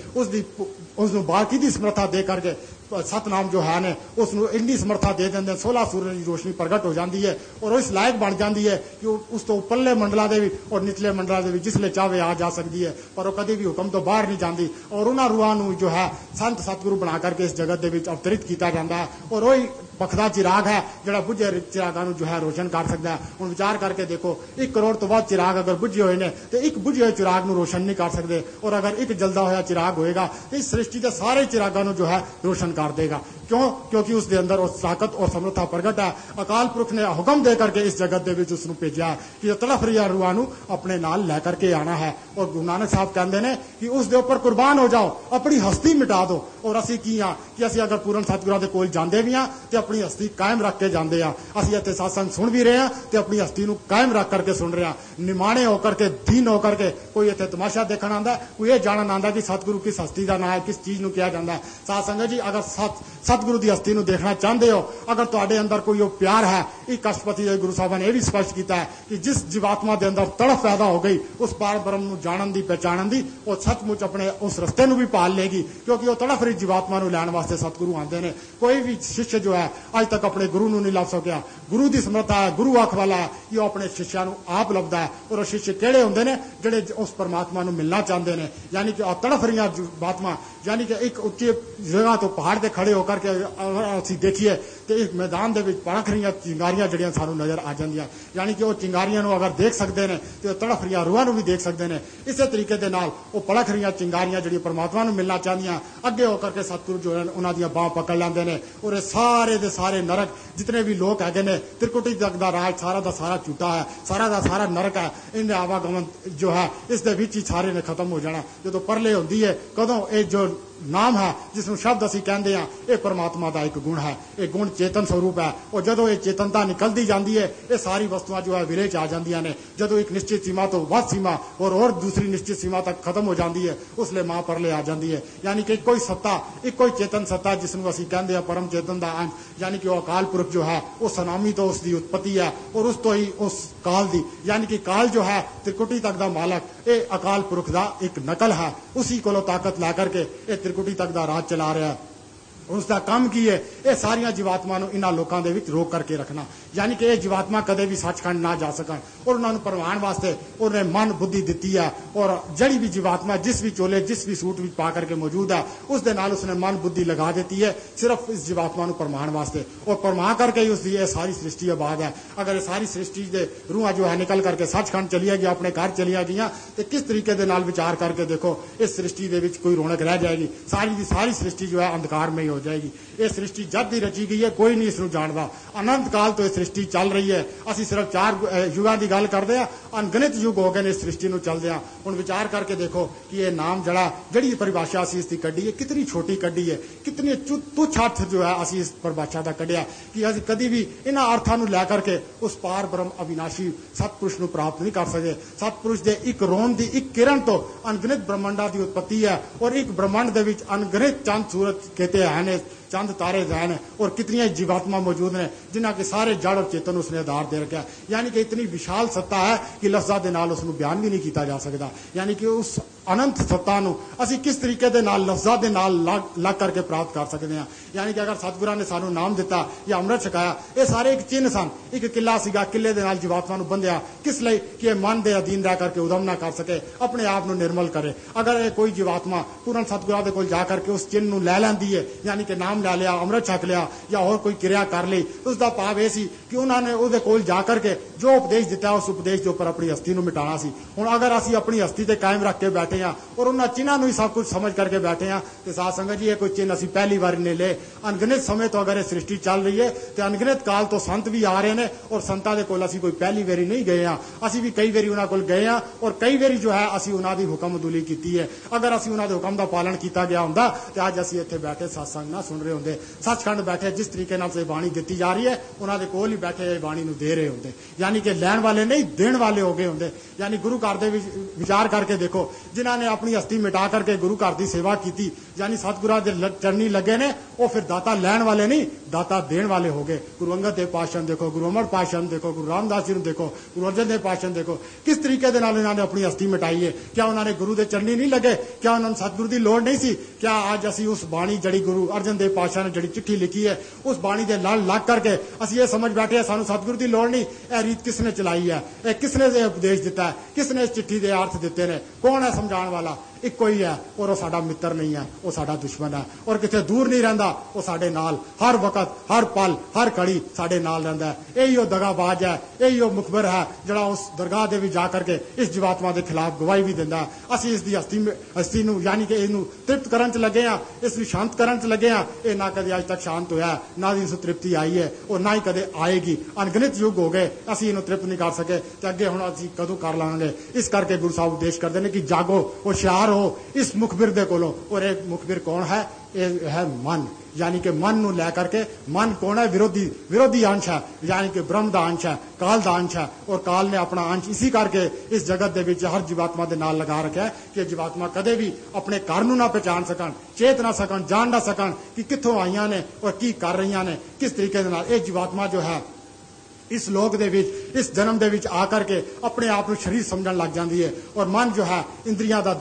उसनूं बाकी दी समर्था दे करके सतनाम जो है ने उसनूं इन्नी समर्था दे देंगे 16 सूरज की रोशनी प्रगट हो जाती है और इस लायक बन जाती है कि उस तो उपरले मंडलों के भी और निचले मंडलों के भी जिसले चाहे आ जा सकती है, पर वह कभी भी हुक्म तो बाहर नहीं जाती। और उन्होंने रूहां नूं जो है संत सतगुरु बना करके इस जगत के अवतरित किया जाता है और वही पखदा चिराग है जिहड़ा बुझे चिरागां नूं जो है रोशन कर सकता है। हुण विचार करके देखो 1 करोड़ तो वध चिराग अगर बुझे हुए ने तो एक बुझे हुए चिराग नूं रोशन नहीं कर सकते, और अगर एक जलदा होया चिराग होएगा तो इस सृष्टि के सारे चिरागां नूं जो है रोशन कर देगा। क्यों? क्योंकि उसके अंदर उस ताकत और समर्था प्रगट है। अकाल पुरख ने हुक्म दे करके इस जगत दे विच उसनूं भेजिया कि तड़फ रही रूहां नूं अपने नाल लै करके आना है। और गुरु नानक साहब कहते हैं कि उसके उपर कुर्बान हो जाओ, अपनी हस्ती मिटा दो। और असीं की हाँ कि असीं अगर पूर्ण सतगुरां दे कोल जांदे भी हाँ तो अपनी हस्ती कायम रख के जाते हैं। असीं इत्थे सत्संग सुन भी रहे हैं तो अपनी हस्ती नूं कायम रख करके सुन रहे हैं, निमाणे होकर के दीन होकर के। कोई इत्थे तमाशा देखण आंदा, कोई ये जानन आंदा कि सतगुरु किस हस्ती का नाम है, किस चीज़ नूं कहा जाता है। साध संगत जी अगर सतगुरु की हस्ती नूं देखना चाहते हो, अगर तुहाडे अंदर कोई वो प्यार है, एक अष्टपदी गुरु साहब ने यह भी स्पष्ट किया है कि जिस जीवात्मा के अंदर तड़फ पैदा हो गई उस पार ब्रह्म नूं जानन दी पहचानन दी वो सचमुच अपने उस रस्ते नूं भी पाल लेगी, क्योंकि वो तड़फ रही जीवात्मा नूं लैण वास्ते सतगुरु आंदे ने। कोई भी शिष्य जो है अज तक अपने गुरु नूं नहीं लभ सकिया। गुरु की समर्था है, गुरु अख वाला है कि वह अपने शिष्यां नूं आप लभदा है। और वो शिष्य किहड़े हुंदे ने? जिहड़े उस परमात्मा नूं मिलना चाहते हैं, यानी कि तड़फ रही जीवात्मा, यानी कि एक उच्चे जगह तो पहाड़ से खड़े होकर के असीं देखिए तो इस मैदान के पड़ख रही चिंगारियां जड़ियां सानूं नज़र आ जांदियां, यानी कि वो चिंगारियां नूं अगर देख सकते हैं तो तड़फ रही रूहां नूं भी देख सकते हैं। इस तरीके के नाल वो पड़ख रही चिंगारियां जड़ियां परमात्मा नूं मिलना चाहदियां अगे होकर के सतगुरु जो है उन्हां दियां बांह पकड़ लैंदे ने। और सारे दे सारे नरक जितने भी लोग हैगे ने, त्रिकुटी तक दा राज सारा दा सारा झूठा है, सारा दा सारा नरक है। इन्हें आवागमन जो है इस दे विच ही सारे ने खत्म हो जाना। जो परले होंदी है कदों ये जो नाम है जिसनों शब्द असीं कहंदे हां ये परमात्मा का एक गुण है, ये गुण चेतन स्वरूप है। और जदों ये चेतनता निकलती जाती है ये सारी वस्तुआं जो है विले च आ जांदियां ने। जदों एक निश्चित सीमा तो वध सीमा और दूसरी निश्चित सीमा तक खत्म हो जाती है उसले मां परले आ जाती है। यानी कि कोई सत्ता, एक कोई चेतन सत्ता जिसनों असीं कहंदे हां परम चेतन का अंश, यानी कि वह अकाल पुरख जो है वो सनामी तो उसकी उत्पत्ति है और उस तो ही उस काल दी, यानी कि काल जो है त्रिकुटी तक का मालक ये अकाल पुरख का एक नकल है। उसी को ताकत ला करके ये त्रिकुटी तक का राज चला रहा है। उसका काम की है ये सारिया जीवात्मा इन्होंने लोगों के विच रोक करके रखना, यानी कि ये जीवात्मा कदे भी सचखंड ना जा सकन। और उन्होंने परवान वास्ते उन्हें मन बुद्धि दी है। और जड़ी भी जीवात्मा जिस भी चोले जिस भी सूट में पा करके मौजूद है उस दे नाल उसने मन बुद्धि लगा देती है सिर्फ इस जीवात्मा परमान वास्ते। और परमा करके ही उसकी ये सारी सृष्टि आबाद है। अगर ये सारी सृष्टि के रूहां जो है निकल करके सचखंड चलिया गई, अपने घर चलिया गई, तो किस तरीके के नाल विचार करके देखो इस सृष्टि के विच कोई रौनक रह जाएगी। सारी की सारी सृष्टि जो है अंधकार में ही हो जाएगी। ये सृष्टि जब दी रची गई है कोई नहीं इसनूं जानदा। अनंत काल तो ये सृष्टि चल रही है। असीं सिर्फ 4 युगां की गल करते हैं, अनगिनत युग हो गए इस सृष्टि नूं चलदे आ। हुण विचार करके देखो कि ये नाम जड़ी परिभाषा असीं इसकी कड्ढी है कितनी छोटी कड्ढी है, कितने तुच्छ अर्थ जो है असीं इस परिभाषा का कढ़िया कि असीं कभी भी इन्हां अर्थां नूं लै करके उस पार ब्रह्म अविनाशी सतपुरुष नूं प्राप्त नहीं कर सकते। सतपुरुष दे एक रोण दी एक किरण तो अनगिनत ब्रह्मांडां की उत्पत्ति है और एक ब्रह्मांड दे विच अनगिनत चंद सूरज कहते हैं चंद तारे जैन है और कितनी जीवात्मा मौजूद ने जिन्हों के सारे जड़ और चेतन उसने आधार दे रखा है। यानी कि इतनी विशाल सत्ता है कि लफ्ज़ां दे नाल उसनूं बयान भी नहीं किया जा सकता। यानी कि उस अनंत सत्ता नूं असीं किस तरीके दे नाल लफ्ज़ां दे नाल लग करके प्राप्त कर सकते हैं। यानी कि अगर सतगुरां ने सानूं नाम दिता या अमृत छकाया, ये सारे एक चिन्ह सन। एक किला सीगा, किले दे नाल जीवात्मा नूं बंधिया किस लई कि मन दे अधीन रह करके उदम ना कर सके, अपने आप नूं निर्मल करे। अगर कोई जीवात्मा पूर्ण सतगुरां दे कोल जा करके उस चिन्ह नूं लै लैंदी है, यानी कि नाम लै लिया, अमृत छक लिया या होर कोई क्रिया कर ली, उसका भाव यह सी कि उन्होंने उहदे कोल जा करके जो उपदेश दिता उस उपदेश के उपर अपनी हस्ती नूं मिटाना सी। हुण अगर असीं अपनी हस्ती ते कायम रख के बैठे हाँ और उन्होंने चिन्हां नूं ही सब कुछ समझ करके बैठे हैं, तो साध संगत जी ये कोई चिन्ह असीं पहली बार नहीं ले। अनगिनत समय तो अगर ये सृष्टि चल रही है तो अनगिनत काल तो संत भी आ रहे हैं और संतां दे कोल असीं कोई पहली बारी नहीं गए हाँ, असीं भी कई बारी उन्हां कोल गए हाँ और कई बारी जो है असीं उन्हां दी हुक्मदुली कीती है। अगर असीं उन्हां दे हुक्म दा पालन किया गया हुंदा तो अज असीं इत्थे बैठे सत्संग ना सुन रहे होंदे। सचखंड बैठे जिस तरीके नाल ये बाणी दित्ती जा रही है उन्हां दे कोल ही बैठे ये बाणी नूं दे रहे होंदे, यानी कि लैण वाले नहीं देण वाले हो गए होंदे। यानी गुरु घर दे विचार करके देखो, जिन्हां ने अपनी हस्ती मिटा करके गुरु घर की सेवा की, यानी सतगुरां दे चरनी लगे ने, वो फिर दाता लैण वाले नहीं दाता देण वाले हो गए। गुरु अंगद देव पातशाह देखो, गुरु अमर पातशाह देखो, गुरु रामदास जी देखो, गुरु अर्जन देव पातशाह देखो, किस तरीके दे नाल इन्होंने अपनी हस्ती मिटाई है। क्या उन्होंने गुरु के चरनी नहीं लगे? क्या उन्होंने सतगुरु की लोड़ नहीं सी? क्या आज असी उस बाणी जड़ी गुरु अर्जन देव पातशाह ने जड़ी चिट्ठी लिखी है उस बाणी के नाल लग करके असी ये समझ बैठे हैं सानू सतगुरु की लोड़ नहीं? यह रीत किसने चलाई है? किसने उपदेश दिता है? किसने इस चिट्ठी के अर्थ दिते ने? कौन है समझाने वाला? एक कोई है और वो साडा मित्र नहीं है, वो साडा दुश्मन है और किथे दूर नहीं रहिंदा, वो साडे नाल हर वक्त हर पल हर घड़ी साडे नाल रहिंदा है। यही वो दगाबाज है, यही वो मुखबिर है जिहड़ा उस दरगाह दे विच जा करके इस जीवात्मा के खिलाफ गवाही भी दिंदा है। असीं इस दी हस्ती नूं यानी कि इहनूं तृप्त करन च लगे हां, इस नूं शांत करन च लगे हां। ये ना कदे अज तक शांत होया, ना इस तृप्ति आई है और ना ही कदे आएगी। अनगिनत युग हो गए असीं इहनूं तृप्त नहीं कर सके, तो अगे हुण असीं कदों कर लांगे? इस करके गुरु साहब उपदेश करते हैं कि जागो, होशियार हो इस मुखबिर दे कोलों। और एक मुखबिर कौन है? ये है मन, यानी कि मन नूं लै करके। मन कौन है? विरोधी अंश है, यानी कि ब्रह्म दा अंश है, काल दा अंश है। और काल ने अपना अंश इसी करके इस जगत दे विच हर जीवात्मा दे नाल लगा रखा है कि जीवात्मा कदे भी अपने घर नूं ना पहचान सकन, चेत ना सकन, जान ना सकन कि कित्थों आईयां ने और की कर रही ने, किस तरीके दे नाल। ये जीवात्मा जो है इस लोक दे विच इस जन्म दे विच आकर के अपने आप को शरीर समझण लग जाती है। और मन जो है इंद्रियां दा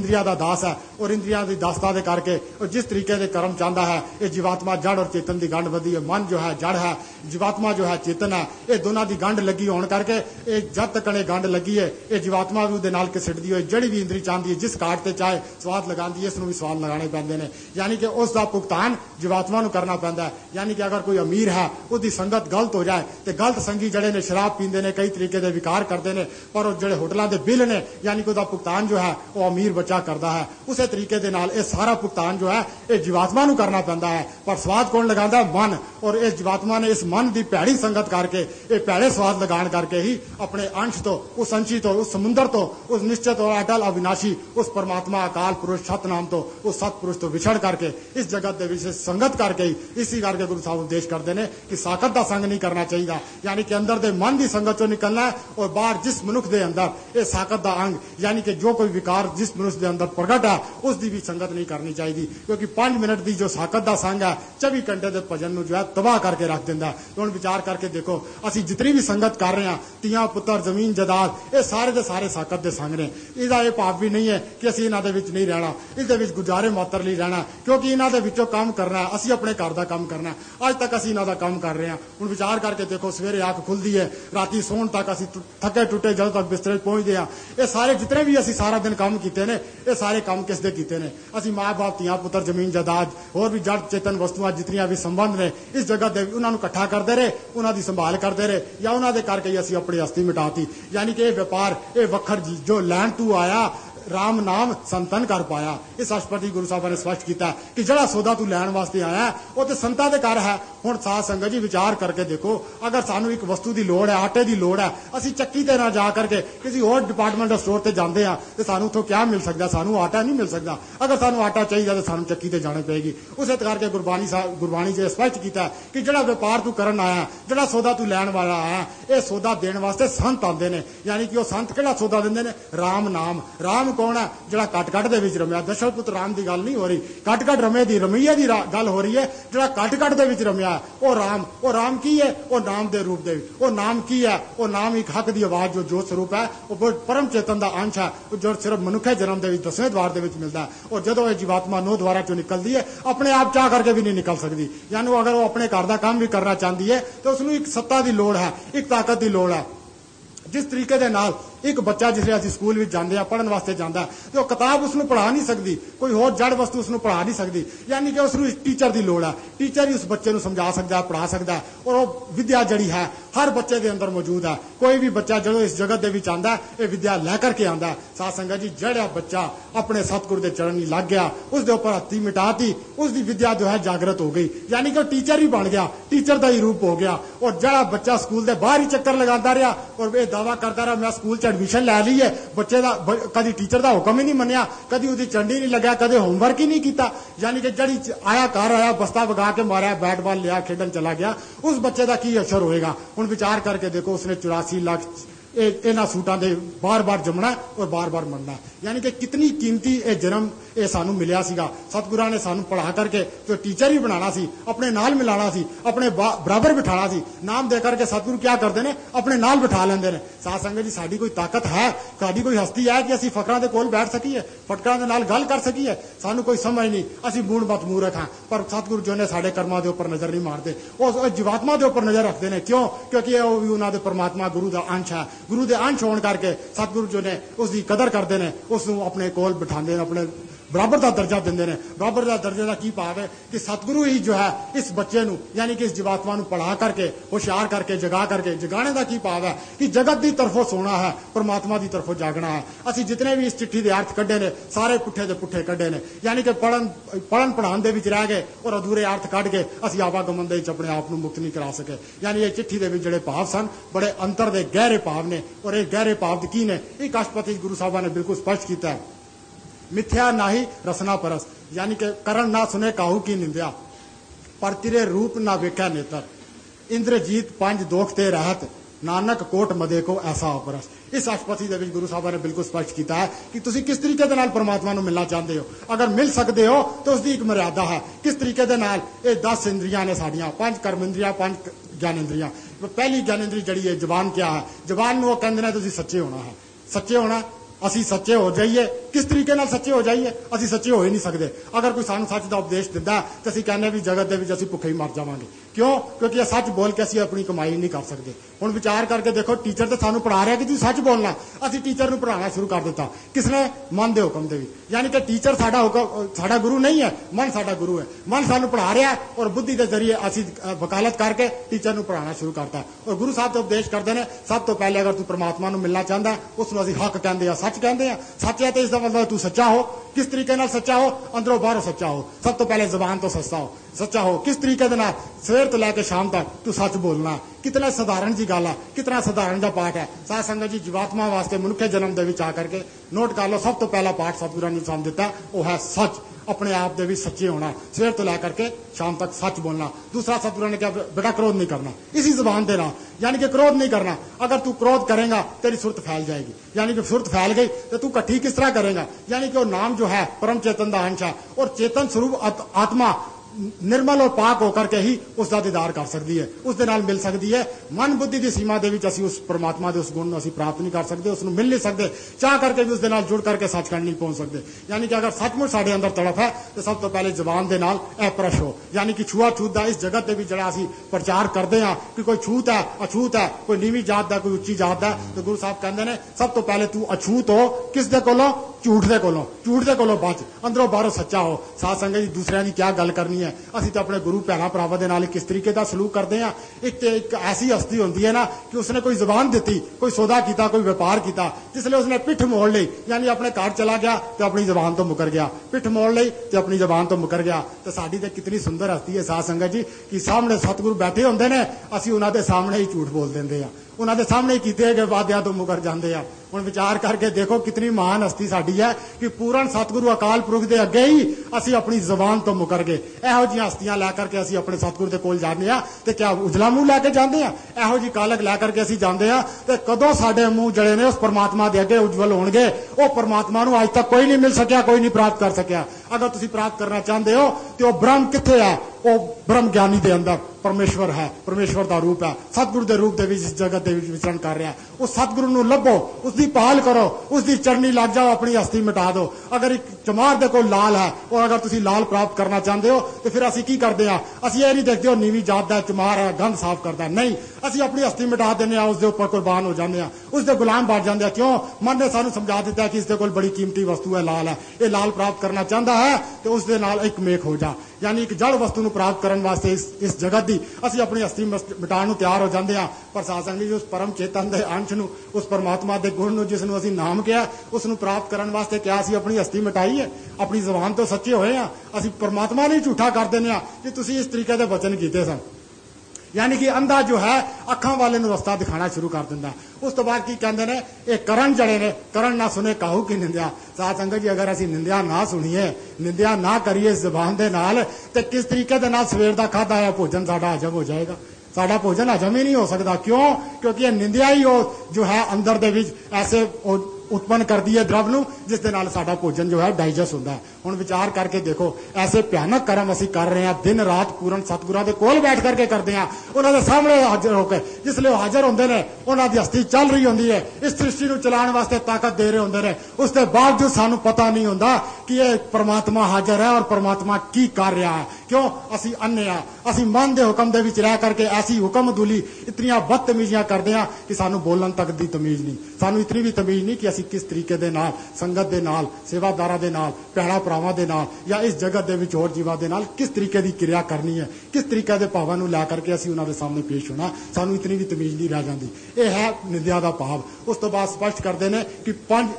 दास है और इंद्रियां की दासता दे करके और जिस तरीके दे कर्म चाहता है ये जीवात्मा जड़ और चेतन की गंढ बधी है। मन जो है जड़ है, जीवात्मा जो है चेतन है, ये दोनों की गंढ लगी होने करके ये जब तक गंढ लगी है ये जीवात्मा भी उहदे नाल घिसटदी होई जड़ी भी इंद्री चाहती है जिस काट ते चाहे स्वाद लगाती है, इसनूं भी स्वाद लगाने पैंदे ने। यानी कि उसका भुगतान जीवात्मा नूं करना पैंदा है। यानी कि अगर कोई अमीर है उसकी संगत गलत हो जाए तो गलत संगी जड़े ने शराब पींदे ने, कई तरीके के विकार करते हैं, पर वो जड़े होटलों के बिल ने यानी कि उसका भुगतान जो है वो अमीर बच्चा करता है। उस तरीके के नाल ये सारा भुगतान जो है ये जीवात्मा नूं करना पैंदा है। पर स्वाद कौन लगाता? मन। और इस जीवात्मा ने इस मन की भैड़ी संगत करके ये भैड़े स्वाद लगान करके ही अपने अंश तो उस अंशी तो उस समुद्र तो उस निश्चित और अटल अविनाशी उस परमात्मा अकाल पुरुष सतनाम तो उस सतपुरुष तो विछड़ करके इस जगत के विषय संगत करके ही इसी करके गुरु साहब उपदेश करते हैं कि साकत का संग नहीं करना चाहिए। यानी कि अंदर दे मन की संगत चो निकलना है और बाहर जिस मनुख दे अंदर ये साकत का अंग यानी कि जो कोई विकार जिस मनुष्य के अंदर प्रगट है उसकी भी संगत नहीं करनी चाहिए। क्योंकि 5 मिनट की जो साकत का संग है 24 घंटे के भजन जो है तबाह करके रख देंदा। तो हम विचार करके देखो असी जितनी भी संगत कर रहे हैं, तियां पुत्र जमीन जायदाद ये सारे के सारे साकत के संग ने। इसका यह भाव भी नहीं है कि असी इन्हां दे विच नहीं रहना, इस गुजारे मात्र लिए रहना, क्योंकि इन्हां दे विचों काम करना है, असी अपने घर का काम करना है। अज तक असी इन्हां दा काम कर रहे हैं। हुण विचार करके देखो, सवेरे आंख खुलती है, राती सोण तक असी थके टुटे जदों तक बिस्तरे पहुंचते हैं, ये सारे जितने भी असी सारा दिन काम किए ने ये सारे काम किस दे कीते ने? असी माँ बाप तियां पुत्र जमीन जायदाद होर भी जड़ चेतन वस्तुआं जितनियां भी संबंध ने इस जगत दे उन्हां नूं इकट्ठा करते रहे, उन्हां दी संभाल करते रहे या उन्हां दे करके ही असी अपनी हस्ती मिटाती। यानी कि ये व्यापार ये वखर जो लैन तू आया राम नाम संतन कर पाया। इस अष्टपदी गुरु साहब ने स्पष्ट किया कि जड़ा सौदा तू लैन वास्ते आया वो तो संतां दे घर है ਹੁਣ ਸਾਧ ਸੰਗਤ जी विचार करके देखो, अगर सानू एक वस्तु की लोड़ है, आटे की लोड़ है, असी चक्की ते ना जा करके किसी और डिपार्टमेंट स्टोर ते जाते हैं तो सानू उतो क्या मिल सकता? सानू आटा नहीं मिल सकता। अगर सानू आटा चाहिए तो सानू चक्की ते जानी पेगी। उस करके गुरबाणी से स्पष्ट किया कि जिहड़ा व्यापार तू करन आया, जिहड़ा सौदा तू लैण वाला आया, ये सौदा देण वास्ते संत आंदे ने। यानी कि वो संत किहड़ा सौदा दिंदे ने? राम नाम। राम कौन है? जिहड़ा कट कट दे विच रमिया। दशरथ पुत्र राम की गल नहीं हो रही, कट कट रमे दी रमैये की गल हो रही है। जिहड़ा कट कट दे विच रमिया वो राम। वो राम की है? वो नाम दे रूप दे। वो नाम की है? वो नाम एक हक की आवाज जो जोत स्वरूप है, वो परम चेतन का अंश है, जो सिर्फ मनुखे जन्म के 10वें द्वार के मिलता है। और जो जीवात्मा 9 द्वारा चो निकलती है, अपने आप चाह करके भी नहीं निकल सकती। यानी अगर वो अपने घर का काम भी करना चाहती है तो उसको एक सत्ता की लोड़ है, एक ताकत की लोड़ है। जिस तरीके के नाल एक बच्चा जिसले असं स्कूल में जाते हैं पढ़ने वास्ते जाता है तो किताब उसको पढ़ा नहीं सकती, कोई होर जड़ वस्तु उसको पढ़ा नहीं सकती। यानी कि उसको टीचर की लोड़ है। टीचर ही उस बच्चे को समझा सकता है, पढ़ा सकता है। और वो विद्या जड़ी है हर बच्चे के अंदर मौजूद है। कोई भी बच्चा जो इस जगत के विच आंदा है ये विद्या लैकर के आंदा है। साध संगत जी, जड़ा बच्चा अपने सतगुरु के चरण लग गया, उसके उपर हत्ती मिटाती, उसकी विद्या जो है जागृत हो गई। यानी कि टीचर ही बन गया, टीचर का ही रूप हो गया। और जड़ा बच्चा स्कूल के बाहर ही चक्कर लगाता रहा और ये दावा करता रहा मैं स्कूल च एडमिशन लै ली है, बच्चे का कभी टीचर का हुक्म ही नहीं मनिया, कभी उसकी चंडी नहीं लग्या, कभी होमवर्क ही नहीं किया। यानी कि जड़ी आया घर आया, बस्ता वगा के मारा, बैट बॉल लिया, खेडन चला गया, उस बच्चे का की असर होएगा? हुण विचार करके देखो, उसने 84 लाख इन्हां सूटां दे बार बार जमना और बार बार मरना। यानी कि कितनी कीमती ये जन्म ये सानू मिलिया सीगा। सतगुरां ने सानू पढ़ा करके तो टीचर ही बनाना सी, अपने नाल मिलाना सी, अपने बराबर बिठाना सी। नाम दे करके सतगुरु क्या करते हैं? अपने नाल बिठा लेंदे ने। साध संगत जी, साडी कोई ताकत है, साडी कोई हस्ती है कि असीं फकरां दे कोल बैठ सकीए, फटकां दे नाल गल कर सकीए? सानू कोई समझ नहीं, असीं मूड़ मत मूर्ख हां। पर सतगुरु जो ने साडे कर्मां दे उपर नजर नहीं मारते, वो जीवात्मा दे उपर नजर रखते हैं। क्यों? क्योंकि वो भी उन्हां दे परमात्मा गुरु का अंश है। गुरु के अंश होने करके सतगुरु जो ने उसकी कदर करते हैं, उसनूं अपने कोल बिठाते हैं, अपने बराबर का दर्जा देंगे ने। बराबर का दर्जे का की भाव है कि सतगुरु ही जो है इस बच्चे नूं यानी कि इस जीवात्मा नूं पढ़ा करके होशियार करके जगा करके जगाने का की भाव है कि जगत की तरफों सोना है, परमात्मा की तरफों जागना है। असीं जितने भी इस चिट्ठी के अर्थ कढ़े ने सारे पुठे दे पुठे कढ़े ने। यानी कि पढ़न पढ़ाने दे विच रह गए और अधूरे अर्थ कढ़ के असीं आवागमन दे विच अपने आप नूं मुक्त नहीं करा सके। यानी ये चिट्ठी दे विच जिहड़े भाव सन बड़े अंतर दे गहरे भाव ने। और ये गहरे भाव की ने एक अष्टपदी गुरु साहब ने बिल्कुल स्पष्ट किया है, मिथ्या नाही रसना परस। यानी कि करण ना सुने काहू की निंदिया, पर तिरे रूप ना वेख्या नेतर, इंद्रजीत पंज दोख ते रहत, नानक कोट मदे को ऐसा अपरस। इस अष्टपदी के गुरु साहब ने बिल्कुल स्पष्ट किया है कि तुसी किस तरीके दे नाल परमात्मा नूं मिलना चाहते हो। अगर मिल सकते हो तो उसकी एक मर्यादा है। किस तरीके दे नाल? ये 10 इंद्रियां ने साडियां, 5 कर्म इंद्रियां, 5 ज्ञानेंद्रियां। पहली ज्ञानेंद्री जड़ी है जबान। क्या है जबान? वो कहते हैं तुसी सच्चे होना है, सच्चे होना। असी सच्चे हो जाइए, किस तरीके नाल सच्चे हो जाइए? असी सच्चे हो ही नहीं सकते। अगर कोई सानू सच का उपदेश दिंदा है तो असीं कहने भी जगत दे विच असीं भुखे ही मर जावांगे। क्यों? क्योंकि सच बोल के असीं अपनी कमाई नहीं कर सकते। हुण विचार करके देखो, टीचर तो सानू पढ़ा रहा कि तुसीं सच बोलना, असीं टीचर नूं पढ़ाना शुरू कर दिता। किसने? मन दे हुक्म दे। यानी कि टीचर साडा गुरु नहीं है, मन साडा गुरु है। मन सानू पढ़ा रहा है और बुद्धि के जरिए असीं वकालत करके टीचर नूं पढ़ाना शुरू करता। और गुरु साहब तो उपदेश करते हैं, सब तो पहले अगर तू परमात्मा नूं मिलना चाहता है उसनूं असीं हक कहंदे आ, सच कहंदे आ। सच है तो इसका मतलब तू सच्चा हो। किस तरीके नाल सच्चा हो? अंदरों बाहरों सच्चा हो। सब तो पहले जबान तो सच्चा हो। किस तरीके दे नाल? सवेर तो लैके शाम तक तू सच बोलना। कितना साधारण जी गल है, कितना साधारण दा पाठ है। साध संगत जी, जीवात्मा वास्ते मनुखे जन्म दे विच आकर के नोट कर लो, सब तो पहला पाठ सतगुरां ने सानूं दिता वो है सच। अपने आप दे विच सच्चे होना, सवेर तो लैकर के शाम तक सच बोलना। दूसरा सतगुरां ने क्या? बेटा क्रोध नहीं करना, इसी जबान दे नाल। यानी कि क्रोध नहीं करना। अगर तू क्रोध करेगा तेरी सुरत फैल जाएगी। यानी कि सुरत फैल गई तो तू कट्ठी किस तरह करेगा? यानी कि वो नाम जो है परम चेतन का अंश है और चेतन स्वरूप आत्मा निर्मल और पाक होकर के ही उसका दीदार कर सकती है, उसके नाल मिल सकती है। मन बुद्धि की सीमा दे विच असीं उस परमात्मा के उस गुण असीं प्राप्त नहीं कर सकते, उसनूं मिल नहीं सकते, चाह करके भी उसके नाल जुड़ करके सचखंड नहीं पहुंच सकते। यानी कि अगर सचमुच साडे अंदर तड़प है तो सब तो पहले जबान दे नाल अपरश हो। यानी कि छूआछूत दा इस जगत दे विच जिहड़ा असीं प्रचार करते हैं कि कोई छूत है अछूत है, कोई नीवीं जात दा कोई उच्ची जात दा, तो गुरु साहब कहंदे ने सब तो पहले तू अछूत हो। किस दे कोलों? ਝੂਠ ਦੇ ਕੋਲੋਂ ਬਚ, ਅੰਦਰੋਂ ਬਾਹਰੋਂ ਸੱਚਾ ਹੋ। ਸਾਧ ਸੰਗਤ ਜੀ, ਦੂਸਰਿਆਂ ਦੀ ਕਿਆ ਗੱਲ ਕਰਨੀ ਹੈ। ਅਸੀਂ ਤਾਂ ਆਪਣੇ ਗੁਰੂ ਭੈਣਾਂ ਭਰਾਵਾਂ ਦੇ ਨਾਲ ਕਿਸ ਤਰੀਕੇ ਦਾ ਸਲੂਕ ਕਰਦੇ ਹਾਂ। ਇੱਕ ਐਸੀ ਹਸਤੀ ਹੁੰਦੀ ਹੈ ਨਾ ਕਿ ਉਸਨੇ ਕੋਈ ਜ਼ਬਾਨ ਦਿੱਤੀ, ਕੋਈ ਸੌਦਾ ਕੀਤਾ, ਕੋਈ ਵਪਾਰ ਕੀਤਾ, ਜਿਸਲੇ ਉਸਨੇ ਪਿੱਠ ਮੋੜ ਲਈ, यानी अपने घर चला गया तो अपनी जबान तो मुकर गया, पिठ मोड़ ली तो अपनी जबान तो मुकर गया। तो साडी ते कितनी सुंदर हस्ती है साध संगत जी कि सामने सतगुरु बैठे होंदे ने, असीं उन्हां दे सामने ही झूठ बोल दिंदे आ, उन्हां दे सामने ही कीते गए वादियां तो मुकर जांदे आ। हुण विचार करके देखो कितनी महान हस्ती साडी है कि पूर्ण सतगुरु अकाल पुरख दे अगे ही असीं अपनी जबान तो मुकर गए। इहो जी हस्तियां लै करके असीं अपने सतगुरु दे कोल जांदे आ ते क्या उजला मूंह लैके जांदे आ? इहो जी कालक लै करके असीं जांदे आ ते कदों साडे मूंह जड़े ने उस परमात्मा दे अगे उज्जवल होणगे। ਉਹ परमात्मा ਨੂੰ ਅੱਜ तक कोई नहीं मिल सकिया, कोई नहीं प्राप्त कर सकिया। अगर तुसीं प्राप्त करना चाहते हो तो वह ब्रह्म कित्थे है? वो ब्रह्म ज्ञानी दे अंदर परमेश्वर है, परमेश्वर का रूप है, सतगुरु के रूप के इस जगत के विचरण कर रहा है। उस सतगुरु नूं लभो, उसकी भाल करो, उसकी चरनी लग जाओ, अपनी हस्ती मिटा दो। अगर एक चमार दे कोल लाल है और अगर तुसीं लाल प्राप्त करना चाहते हो तो फिर असीं की करते हैं? असीं ये नहीं देखते हो नीवी जात दा चमार है, गंद साफ करता है, नहीं, असीं अपनी हस्ती मिटा देने, उसके ऊपर कुर्बान हो जाते हैं, उसके गुलाम बन जाते हैं। क्यों? मन ने सानू समझा दिता है कि इसके कोल बड़ी कीमती वस्तु है, लाल है, ये लाल प्राप्त करना चाहता है तो उसके नाल एक मेक हो जा। यानी एक जड़ वस्तु नूं प्राप्त करने वास्ते इस जगत की असीं अपनी हस्ती मिटाण नूं तैयार हो जाते हैं। पर साध संगत जी, उस परम चेतन के अंश नूं, उस परमात्मा के गुण नूं जिसनूं असीं नाम किया, उसनूं प्राप्त करने वास्ते क्या असीं अपनी हस्ती मिटाई है? अपनी जबान तो सच्चे होए हैं, असीं परमात्मा नहीं झूठा कर देने आ कि तुसीं इस तरीके के वचन कीते सन। यानी कि अंधा जो है अखां वाले नूं रस्ता दिखाना शुरू कर दिंदा। उस तो बाद की कहते हैं, ये करण जड़े ने, करण ना सुने काहू की निंदिया। साध संगत जी, अगर असीं निंदिया ना सुनीए, निंदिया ना करिए इस जबान दे नाल, ते किस तरीके दे नाल सवेर दा खाधा है भोजन साडा हजम हो जाएगा? साडा भोजन हजम ही नहीं हो सकता। क्यों? क्योंकि ये निंदिया ही जो है अंदर दे विच ऐसे उत्पन्न कर दी है द्रव नूं जिस दे नाल साडा भोजन जो है डाइजेस्ट होंदा है। हुण विचार करके देखो, ऐसे भयानक कर्म असीं कर रहे हैं, दिन रात पूर्ण सतगुरां दे कोल बैठ करके करते हैं, उन्हां दे सामने हाजिर होकर जिसले हाजिर होंदे ने, उन्हां दी हस्ती चल रही होंदी है, इस सृष्टि नूं चलाउण वास्ते ताकत दे रहे होंदे ने, उसके बावजूद सानू पता नहीं होंदा कि ये परमात्मा हाजिर है और परमात्मा की कर रहा है। क्यों? असीं अन्ने आ, असीं मन दे हुक्म दे विच रह करके ऐसी हुक्म दूली इतनियां बदतमीजियां करदे आ कि सानू बोलण तक दी तमीज नहीं, सानू इतनी भी तमीज नहीं कि असीं किस तरीके दे नाल संगत दे नाल, सेवादारां दे नाल, भैणां भरावां दे नाल या इस जगत दे विच होर जीवां दे नाल किस तरीके दी क्रिया करनी है, किस तरीके दे भावां नूं लै करके असीं उन्हां दे सामने पेश होना, सानू इतनी भी तमीज नहीं रह जांदी। यह है निंदिया दा भाव। उस तो बाद स्पष्ट करदे ने कि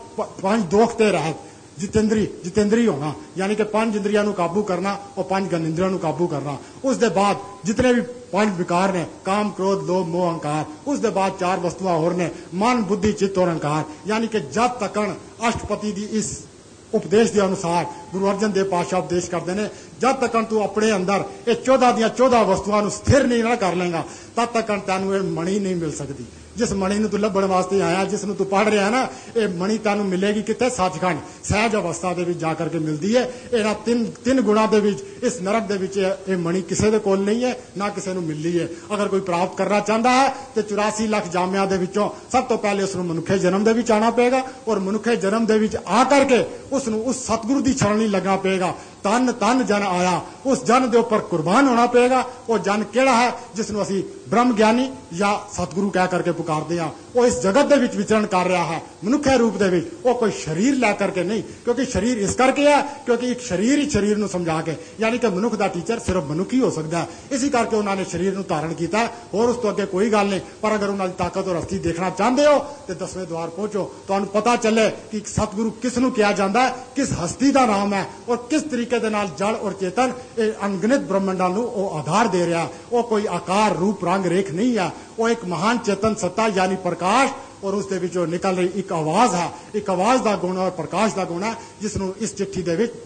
पंज दोख ते रहत जितेंद्री होना, यानी कि पांच इंद्रियां नूं काबू करना और पांच ज्ञानेंद्रियां नूं काबू करना। उसके बाद जितने भी पांच विकार ने, काम क्रोध लोभ मोह अहंकार, उसके बाद चार वस्तुआं होर ने, मन बुद्धि चित्त और अहंकार। यानी कि जब तकन अष्टपति दी इस उपदेश के अनुसार गुरु अर्जन देव पातशाह उपदेश करते हैं, जब तक तू अपने अंदर ये 14 दियां 14 वस्तुओं को स्थिर नहीं ना कर लेगा, तब तक तेन ये मणि नहीं मिल सकती। जिस मणि तू लभण वास्ते आया, जिसनों तू पढ़ रहा है ना, ये मणि तेन मिलेगी कितने? सचखंड सहज अवस्था के जाकर के मिलती है। इन्हां तीन गुणों के इस नरक के मणि किसी के कोल नहीं है, ना किसी को मिलनी है। अगर कोई प्राप्त करना चाहता है तो 84 लाख जामिया के विचों सब तो पहले उसको मनुखे जन्म के विच आना पेगा और मनुखे जन्म के विच आ करके उसनों उस सतगुरु की शरण लगना पेगा। तन तन जन आया, उस जन के उपर कुर्बान होना पेगा। वो जन केड़ा है? जिसनों असीं ब्रह्म ज्ञानी या सतगुरु कह करके पुकारते हैं। वो इस जगत के विच विचरण कर रहा है मनुखे रूप के विच, वो कोई शरीर लै करके नहीं, क्योंकि शरीर इस करके है क्योंकि एक शरीर ही शरीर नूं समझा के, यानी कि मनुख का टीचर सिर्फ मनुख ही हो सकता है। इसी करके उन्होंने शरीर नूं धारण किया और उस तो अगे कोई गल नहीं। पर अगर उन्होंने ताकत और हस्ती देखना चाहते हो तो 10वें द्वार पहुंचो, तो पता चले कि सतगुरु किसनूं किया जाता है, किस हस्ती का नाम है और किस तरीके दे नाल जड़ और चेतन अनगिनत ब्रह्मंडां नूं वो आधार दे रहा है। वो कोई आकार रूप रंग रेख नहीं है, वो एक महान चेतन सत्ता यानी प्रकाश और उसके विचों निकल रही एक आवाज है। एक आवाज का गुण और प्रकाश का गुण है जिसनों इस चिट्ठी दे विच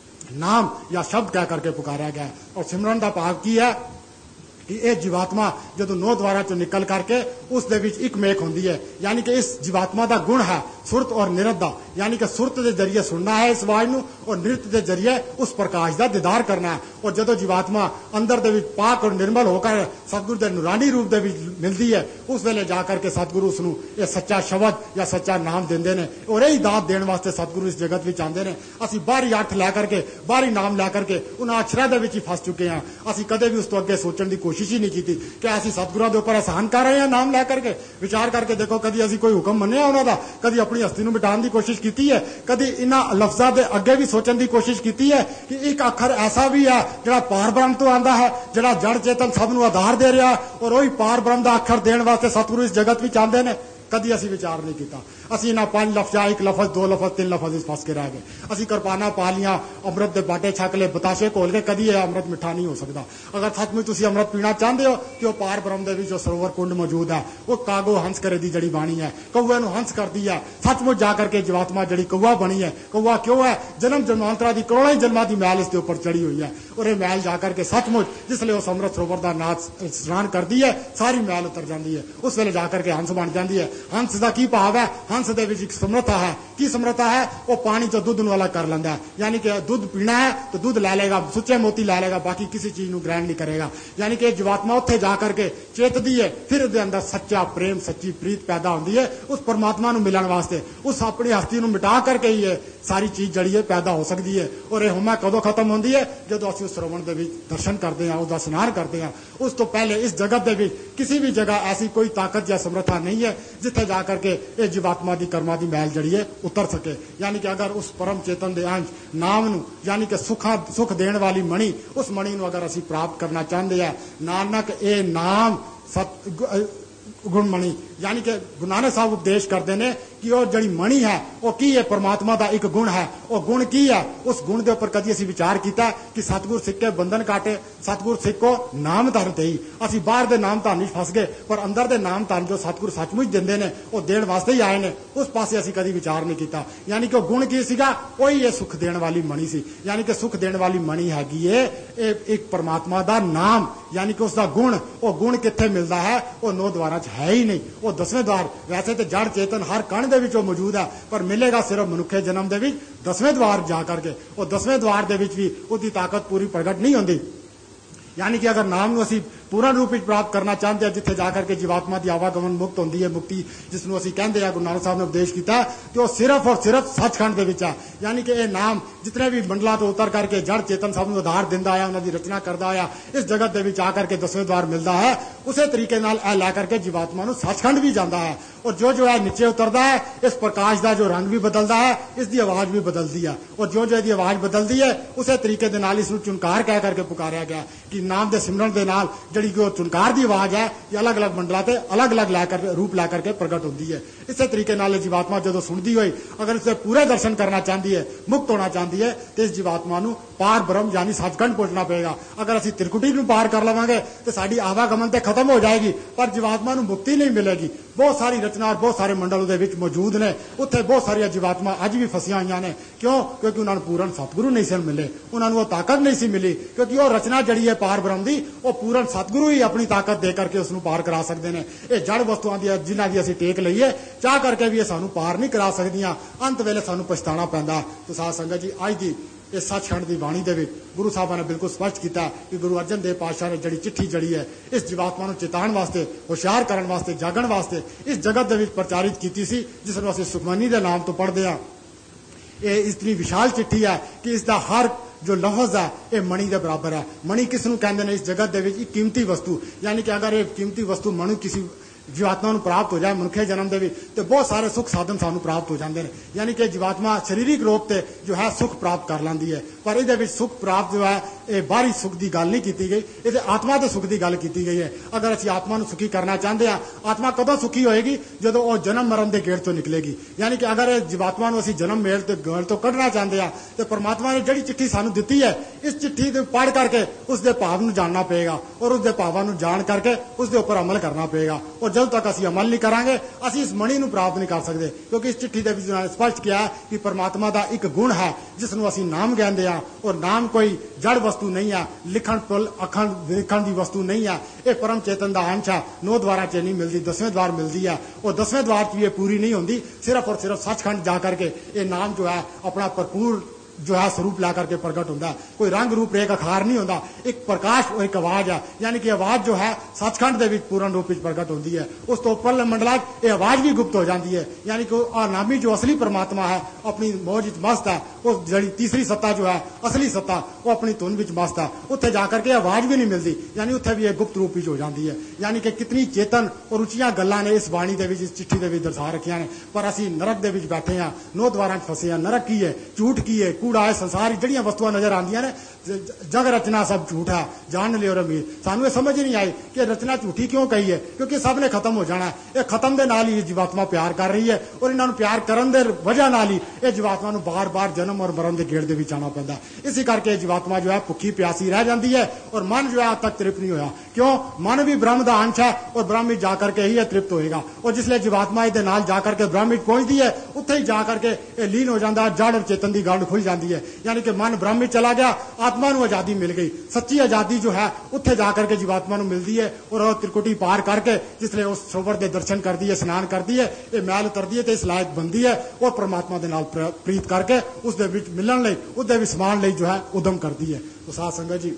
नाम या शब्द कह करके पुकारा गया। और सिमरन का भाव की है कि यह जीवात्मा जो 9 द्वारा चो निकल करके उस दे विच एक मेक होंदी है। यानी कि इस जीवात्मा का गुण है सुरत और निरत दा, यानी कि सुरत के जरिए सुनना है इस आवाज नूं और नृत्य के जरिए उस प्रकाश का दीदार करना है। और जदों जीवात्मा अंदर दे विच पाक और निर्मल होकर सतगुरु के नूरानी रूप दे विच मिलती है, उस वेले जाकर के सतगुरु उसनूं ये सच्चा शब्द या सच्चा नाम देंदे ने और यही दात देण वास्ते सतगुरु इस जगत विच आंदे ने। असीं बाहरी अर्थ लै करके बाहरी नाम लै करके उन्हां अक्षरां दे विच ही फस चुके हैं। असीं कदे भी उस तो अगे सोचण दी कोशिश ही नहीं की कि असीं सतगुरां दे उपर एहसान कर रहे हैं नाम लै करके। विचार करके देखो, कदी असीं कोई हुक्म मन्निया उन्हां दा, कदी अपनी हस्ती नूं मिटाण दी कोशिश की है? कभी इन्हां लफ्जां दे अगे भी सोचण दी कोशिश की है कि एक अखर ऐसा भी है जिहड़ा पार ब्रह्म तो आंदा है, जिहड़ा जड़ चेतन सब नूं आधार दे रहा, और वही पार ब्रह्म दा अखर देण वास्ते सतगुरु इस जगत विच आंदे ने? कदी असीं विचार नहीं किया। असीं इन्हां 5 लफ्ज़ां, 1 लफज, 2 लफज, 3 लफज फस के रह गए। असीं किरपाना पा लियां, अमृत दे बाटे छक ले, बताशे घोल के, कदी यह अमृत मिठा नहीं हो सकता। अगर सचमुच तुसीं अमृत पीना चाहते हो कि वह पार ब्रह्म दे विच जो सरोवर कुंड मौजूद है, वह कागो हंस करे दी जड़ी बाणी है, कौए नूं हंस करदी है। सचमुच जाकर के जीवात्मा जड़ी कौआ बनी है, कौआ क्यों है? जन्म जन्मांतरा की करोड़ों ही जन्मां की मैल इसके उपर चढ़ी हुई है, और यह मैल जाकर के सचमुच जिसले उस अमृत सरोवर का नाच स्नान करती है, सारी मैल उतर जाती है। उस वेले जाकर के हंस बन जाती है। हंस का की भाव है? हंस दे विच एक समर्था है। की समर्था है? वो पानी चो दुध नूं अलग कर लैंदा है, यानी कि दुध पीना है तो दुध लै लेगा, सुच्चे मोती लै लेगा, बाकी किसी चीज नूं ग्रहण नहीं करेगा। यानी कि जीवात्मा उत्थे जाकर के चेतदी है, फिर उहदे अंदर सच्चा प्रेम, सच्ची प्रीत पैदा होंदी है उस परमात्मा नूं मिलण वास्ते। उस अपनी हस्ती नूं मिटा करके ही है सारी चीज जड़ी है पैदा हो सकती है। और यह हुमा कदों खत्म होंदी है? जदों असीं उस श्रवण दे विच दर्शन करते हैं, उसका स्नान करते हैं। उस तो पहले इस जगत दे विच किसी भी जगह ऐसी कोई ताकत या समर्था नहीं है जिथे जाकर के ये जीवात्मा की कर्मा की मैल जड़ी है उतर सके। यानी कि अगर उस परम चेतन दे अंश नाम नूं, यानी कि सुख देण वाली मणि, उस मणि नूं अगर असीं प्राप्त करना चाहते हैं, नानक ए नाम सत गुणमणि, यानी कि गुरु नानक साहब उपदेश करते हैं कि वह जड़ी मणि है वह की है? परमात्मा का एक गुण है। वह गुण की है? उस गुण के उपर कभी असीं विचार किया कि सतगुर सिक्के बंधन काटे, सतगुर सिक्को नाम धन देई। असीं बाहर दे नाम धन फस गए, पर अंदर दे नाम धन जो सतगुर सचमुच दिंदे ने वो देण वास्ते ही आए ने, उस पासे असीं कभी विचार नहीं किया। यानी कि गुण की सीगा? वही ये सुख देण वाली मणि सी। यानी कि सुख देण वाली मणि हैगी है एक परमात्मा का नाम, यानी कि उसका गुण। वो गुण कित्थे मिलता है? वो 9 द्वारां च है ही नहीं। वो 10वें द्वार, वैसे तो जड़ चेतन हर कण दे विच मौजूद है, पर मिलेगा सिर्फ मनुखे जन्म दे विच 10वें द्वार जा करके। और 10वें द्वार दे विच भी उसकी ताकत पूरी प्रगट नहीं होंदी। यानी कि अगर नाम नूं असीं पूर्ण रूप में प्राप्त करना चाहते हैं, जिथे जाकर के जीवात्मा की आवागमन मुक्त होती है, मुक्ति जिसनों असीं कहते हैं, गुरु नानक साहब ने उपदेश किया कि वह सिर्फ और सिर्फ सचखंड दे विच है। यानी कि यह नाम जितने भी मंडलों तो उतर करके जड़ चेतन सब नूं आधार दिंदा आया, उन्हां दी रचना करदा आया, इस जगत दे विच आकर के 10वें द्वार मिलता है। उसे तरीके नाल ए लै करके जीवात्मा नूं सचखंड भी जाता है। और जो जो है नीचे उतरता है, इस प्रकाश का जो रंग भी बदलता है, इसकी आवाज भी बदलती है। और जो जो इसकी आवाज बदलती है, उसे तरीके दे नाल इसनूं चुनकार कह करके पुकारिया गया कि नाम दे सिमरन दे नाल जिहड़ी कि चुनकार की आवाज है, ये अलग अलग मंडलों से अलग अलग लैकर रूप लै करके प्रगट होती है। इस तरीके नाल जीवात्मा जो सुनती हुई अगर इसे पूरे दर्शन करना चाहती है, मुक्त होना चाहती है, तो इस जीवात्मा नूं पार ब्रह्म यानी सचखंड पहुंचना पड़ेगा। अगर असीं त्रिकुटी नूं पार कर लवांगे तो साडी आवागमन तो खत्म हो जाएगी, पर जीवात्मा नूं मुक्ति नहीं मिलेगी। बहुत सारी रचना और बहुत सारे मंडल उहदे विच मौजूद ने, उत्थे बहुत सारिया जीवात्मा अज भी फसियां हुई ने। क्यों? क्योंकि उन्होंने पूर्ण सतगुरु नहीं सन मिले, उन्होंने वो ताकत नहीं सी मिली। क्योंकि वो रचना जड़ी है पार ब्रह्म की, वो पूर्ण सतगुरु ही अपनी ताकत दे करके उसनूं पार करा सकते हैं। ये जड़ वस्तुआं दी जिन्हां दी असीं टेक लईए चाह करके भी ये सानूं पार नहीं करा सकदियां, अंत वेले सानूं पछताना पैंदा। तो साध संगत जी, अज दी इस सचखंड की बाणी दे विच गुरु साहब ने बिल्कुल स्पष्ट किया कि गुरु अर्जन देव पातशाह ने जड़ी चिट्ठी जड़ी है इस जीवात्मा नूं चेताण वास्ते, होशियार करन वास्ते, जागण वास्ते इस जगत दे विच प्रचारित की सी, जिसनूं असीं सुखमनी के नाम तो पढ़ते हैं। ये इतनी विशाल चिट्ठी है कि इसका हर जो लफज है ये मणि के बराबर है। मणि किसनूं कहंदे ने? इस जगत दे विच एक कीमती वस्तु, यानी कि अगर ये कीमती वस्तु मनु किसी जीवात्मा नूं प्राप्त हो जाए मनुखे जन्म दे विच, तो बहुत सारे सुख साधन सानूं प्राप्त हो जाते हैं। यानी कि जीवात्मा शरीरिक रूप से जो है सुख प्राप्त कर लैंदी है, पर इहदे विच सुख प्राप्त जो है ये बाहरी सुख की गल नहीं की गई, इहदे आत्मा के सुख की गल की गई है। अगर असीं आत्मा नूं सुखी करना चाहते हैं, आत्मा कदों सुखी होएगी? जदों वो जन्म मरण के गेड़ चों निकलेगी। यानी कि अगर जीवात्मा नूं असीं जन्म मेल ते गेड़ तो कढ़ना चाहते हैं, तो परमात्मा ने जिहड़ी चिट्ठी सानूं दित्ती है, इस चिट्ठी को पढ़ करके उसके भाव नूं जानना पएगा, और उसके भावां नूं जान करके उसके उपर अमल करना पएगा। और जब तक असीं अमल नहीं करांगे, असीं इस मणि नूं प्राप्त नहीं कर सकते। क्योंकि इस चिट्ठी दे विच उन्होंने स्पष्ट किया कि परमात्मा का एक गुण है जिसनूं असीं नाम कहते हैं, और नाम कोई जड़ वस्तु नहीं है, लिखण पल अखण देखण की वस्तु नहीं है। ये परम चेतन का अंश है, 9 द्वारा च नहीं मिलती, 10वें द्वार मिलती है। और 10वें द्वार च ये पूरी नहीं होती, सिर्फ और सिर्फ सचखंड जा करके ये नाम जो है अपना भरपूर जो है स्वरूप ला करके प्रगट होता है। कोई रंग रूप एक अखार नहीं होता, एक प्रकाश और एक आवाज है, यानी कि आवाज जो है सचखंड दे विच पूर्ण रूप में प्रगट होती है। उस तो उपरले मंडला ये आवाज भी गुप्त हो जाती है, यानी कि नामी जो असली परमात्मा है अपनी मौज मस्त है, उस जड़ी तीसरी सत्ता जो है असली सत्ता वो अपनी धुन विच मस्त है, उत्थे जाकर के आवाज भी नहीं मिलती, यानी उत्थे भी एक गुप्त रूप हो जाती है। यानी कि कितनी चेतन और उचिया गल्लां ने इस बाणी दे विच इस चिट्ठी दे विच दर्शा रखियां ने, पर असीं नरक दे विच बैठे हैं, नौ द्वारां फसे हैं। नरक की है, झूठ की है, कूड़ा है, संसार जड़ियां वस्तुआं नजर आंदियां ने, जग रचना सब झूठ है, जान लियो रमीर। सानू ये समझ नहीं आई कि रचना झूठी क्यों कही है, क्योंकि सब ने खत्म हो जाना है। ये खत्म दे नाल ही जीवात्मा प्यार कर रही है, और इन्हां नूं प्यार करन दे वजह नाल ही ये जीवात्मा नूं बार बार जन्म और मरण के गेड़ दे विच आना पैंदा। इसी करके जीवात्मा जो है भुखी प्यासी रह जाती है, और मन जो है आज तक तृप्त नहीं होया। क्यों? मन भी ब्रह्म का अंश है, और ब्रह्म में जाकर के ही तृप्त होएगा। और जिसले जीवात्मा इहदे नाल जाकर के ब्रह्म में पहुंचती है, उत्थे ही जाकर के लीन हो जाता है, जड़ और चेतन की गंढ खुल जाती है। यानी कि मन ब्रह्म में चला गया, आत्मा नूं आजादी मिल गई। सच्ची आजादी जो है उत्थे जाकर के जीवात्मा नूं मिलती है, और वह त्रिकुटी पार करके जिसले उस सरोवर के दर्शन करती है, स्नान करती है, ये मैल उतरती है, तो इस लायक बनती है, और परमात्मा के नाल प्रीत करके उसदे विच मिलण लई, उसदे विच समान लई जो है उदम करती है। तो साध संगत जी,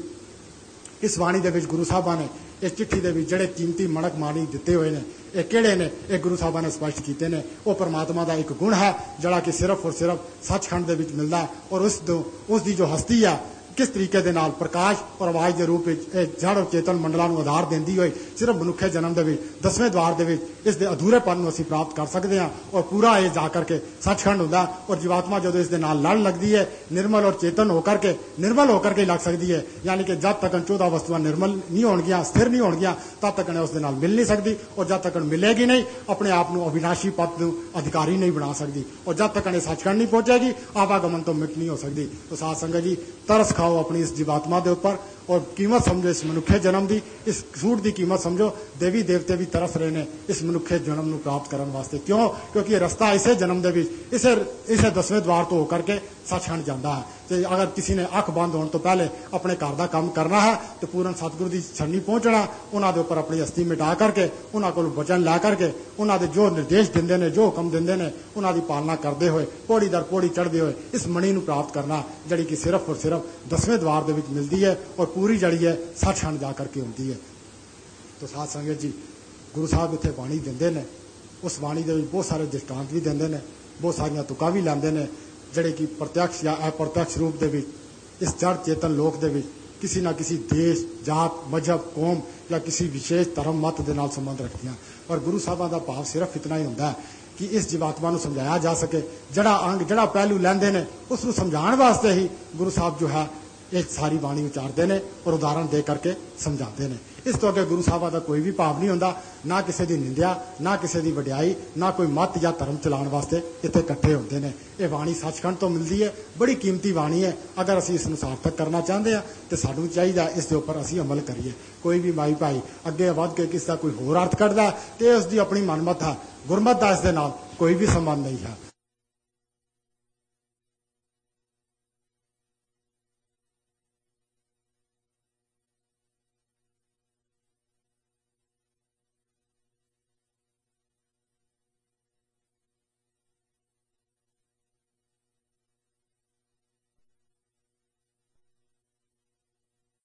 इस बाणी दे विच गुरु साहबा ने इस चिट्ठी दे विच जिहड़े कीमती मणक माणी दिते हुए ने, ये किहड़े ने, ये गुरु साहबा ने स्पष्ट कीते ने। वो परमात्मा का एक गुण है जिहड़ा कि सिर्फ और सिर्फ सचखंड दे विच मिलदा है, और उसकी जो हस्ती है किस तरीके दे नाल प्रकाश और आवाज के रूप में जड़ और चेतन मंडलों को आधार देंदी हुई सिर्फ मनुखे जन्म दे विच 10वें द्वार दे विच इस दे अधूरेपन नूं असीं प्राप्त कर सकते हैं, और पूरा ये जाकर के सचखंड हुंदा। और जीवात्मा जो इस दे नाल लड़ लगती है, निर्मल और चेतन होकर के निर्मल होकर के लग सकती है। यानी कि जब तक 14 वस्तुआं निर्मल नहीं होणगियां, स्थिर नहीं होणगियां, तब तक उस दे नाल मिल नहीं सकती, और जब तक मिलेगी नहीं अपने आप नूं अविनाशी पद नूं अधिकारी नहीं बना सकती, और जब तक सचखंड नहीं पहुंचेगी आवागमन तो मिट नहीं हो सकती। तो साध संगत जी, तरस खाओ अपनी इस जीवात्मा के ऊपर, और कीमत समझो इस मनुखे जन्म की, इस सूट की कीमत समझो। देवी देवते भी तरस रहे हैं इस मनुखे जन्म को प्राप्त करने वास्ते। क्यों? क्योंकि ये रस्ता इसे जन्म के बीच इसे 10वें द्वार तो होकर के सचखंड जाता है। तो अगर किसी ने अख बंद होने तो पहले अपने घर का काम करना है, तो पूर्ण सतगुरु की छन्नी पहुंचना, उन्होंने ऊपर अपनी हस्ती मिटा करके उन्होंने को वचन लै करके उन्होंने जो निर्देश देंगे ने, जो हुक्म देंगे ने, उन्होंने पालना करते हुए पौड़ी दर पौड़ी चढ़ते हुए इस मणि को प्राप्त करना, जड़ी कि सिर्फ और सिर्फ 10वें द्वार के विच मिलती है, और पूरी जड़ी है सचखंड जा करके होती है। तो साध संगत जी, गुरु साहब इत्थे बाणी देंदे ने, उस बाणी दे विच बहुत सारे दृष्टांत भी देंदे ने, बहुत सारियां तुकां भी लैंदे ने, जड़े कि प्रत्यक्ष या अप्रत्यक्ष रूप दे विच इस जड़ चेतन लोक दे विच किसी ना किसी देश, जात, मजहब, कौम या किसी विशेष धर्म मत दे नाल संबंध रखदियां। और गुरु साहबां दा भाव सिर्फ इतना ही हुंदा है कि इस जीवात्मा नूं समझाया जा सके, जड़ा अंग जड़ा पहलू लैंदे ने उस नूं समझाउण वास्ते ही गुरु साहब जो है एक सारी बाणी उचारते हैं और उदाहरण दे करके समझाते हैं। इस तो अगे गुरु साहबा का कोई भी भाव नहीं होंदा, ना किसी की निंदिया, ना किसी की वड्याई, ना कोई मत या धर्म चलाने वास्ते इत्थे इकट्ठे होते हैं। ये बाणी सचखंड तो मिलती है, बड़ी कीमती बाणी है। अगर असीं इसनूं सार्थक करना चाहते हैं तो सानूं चाहिए इस दे उपर असीं अमल करिए। कोई भी माई भाई अगे वध के किसी का कोई होर अर्थ कढदा ते उसकी अपनी मनमत है, गुरमत का इस दे नाल कोई भी संबंध नहीं है।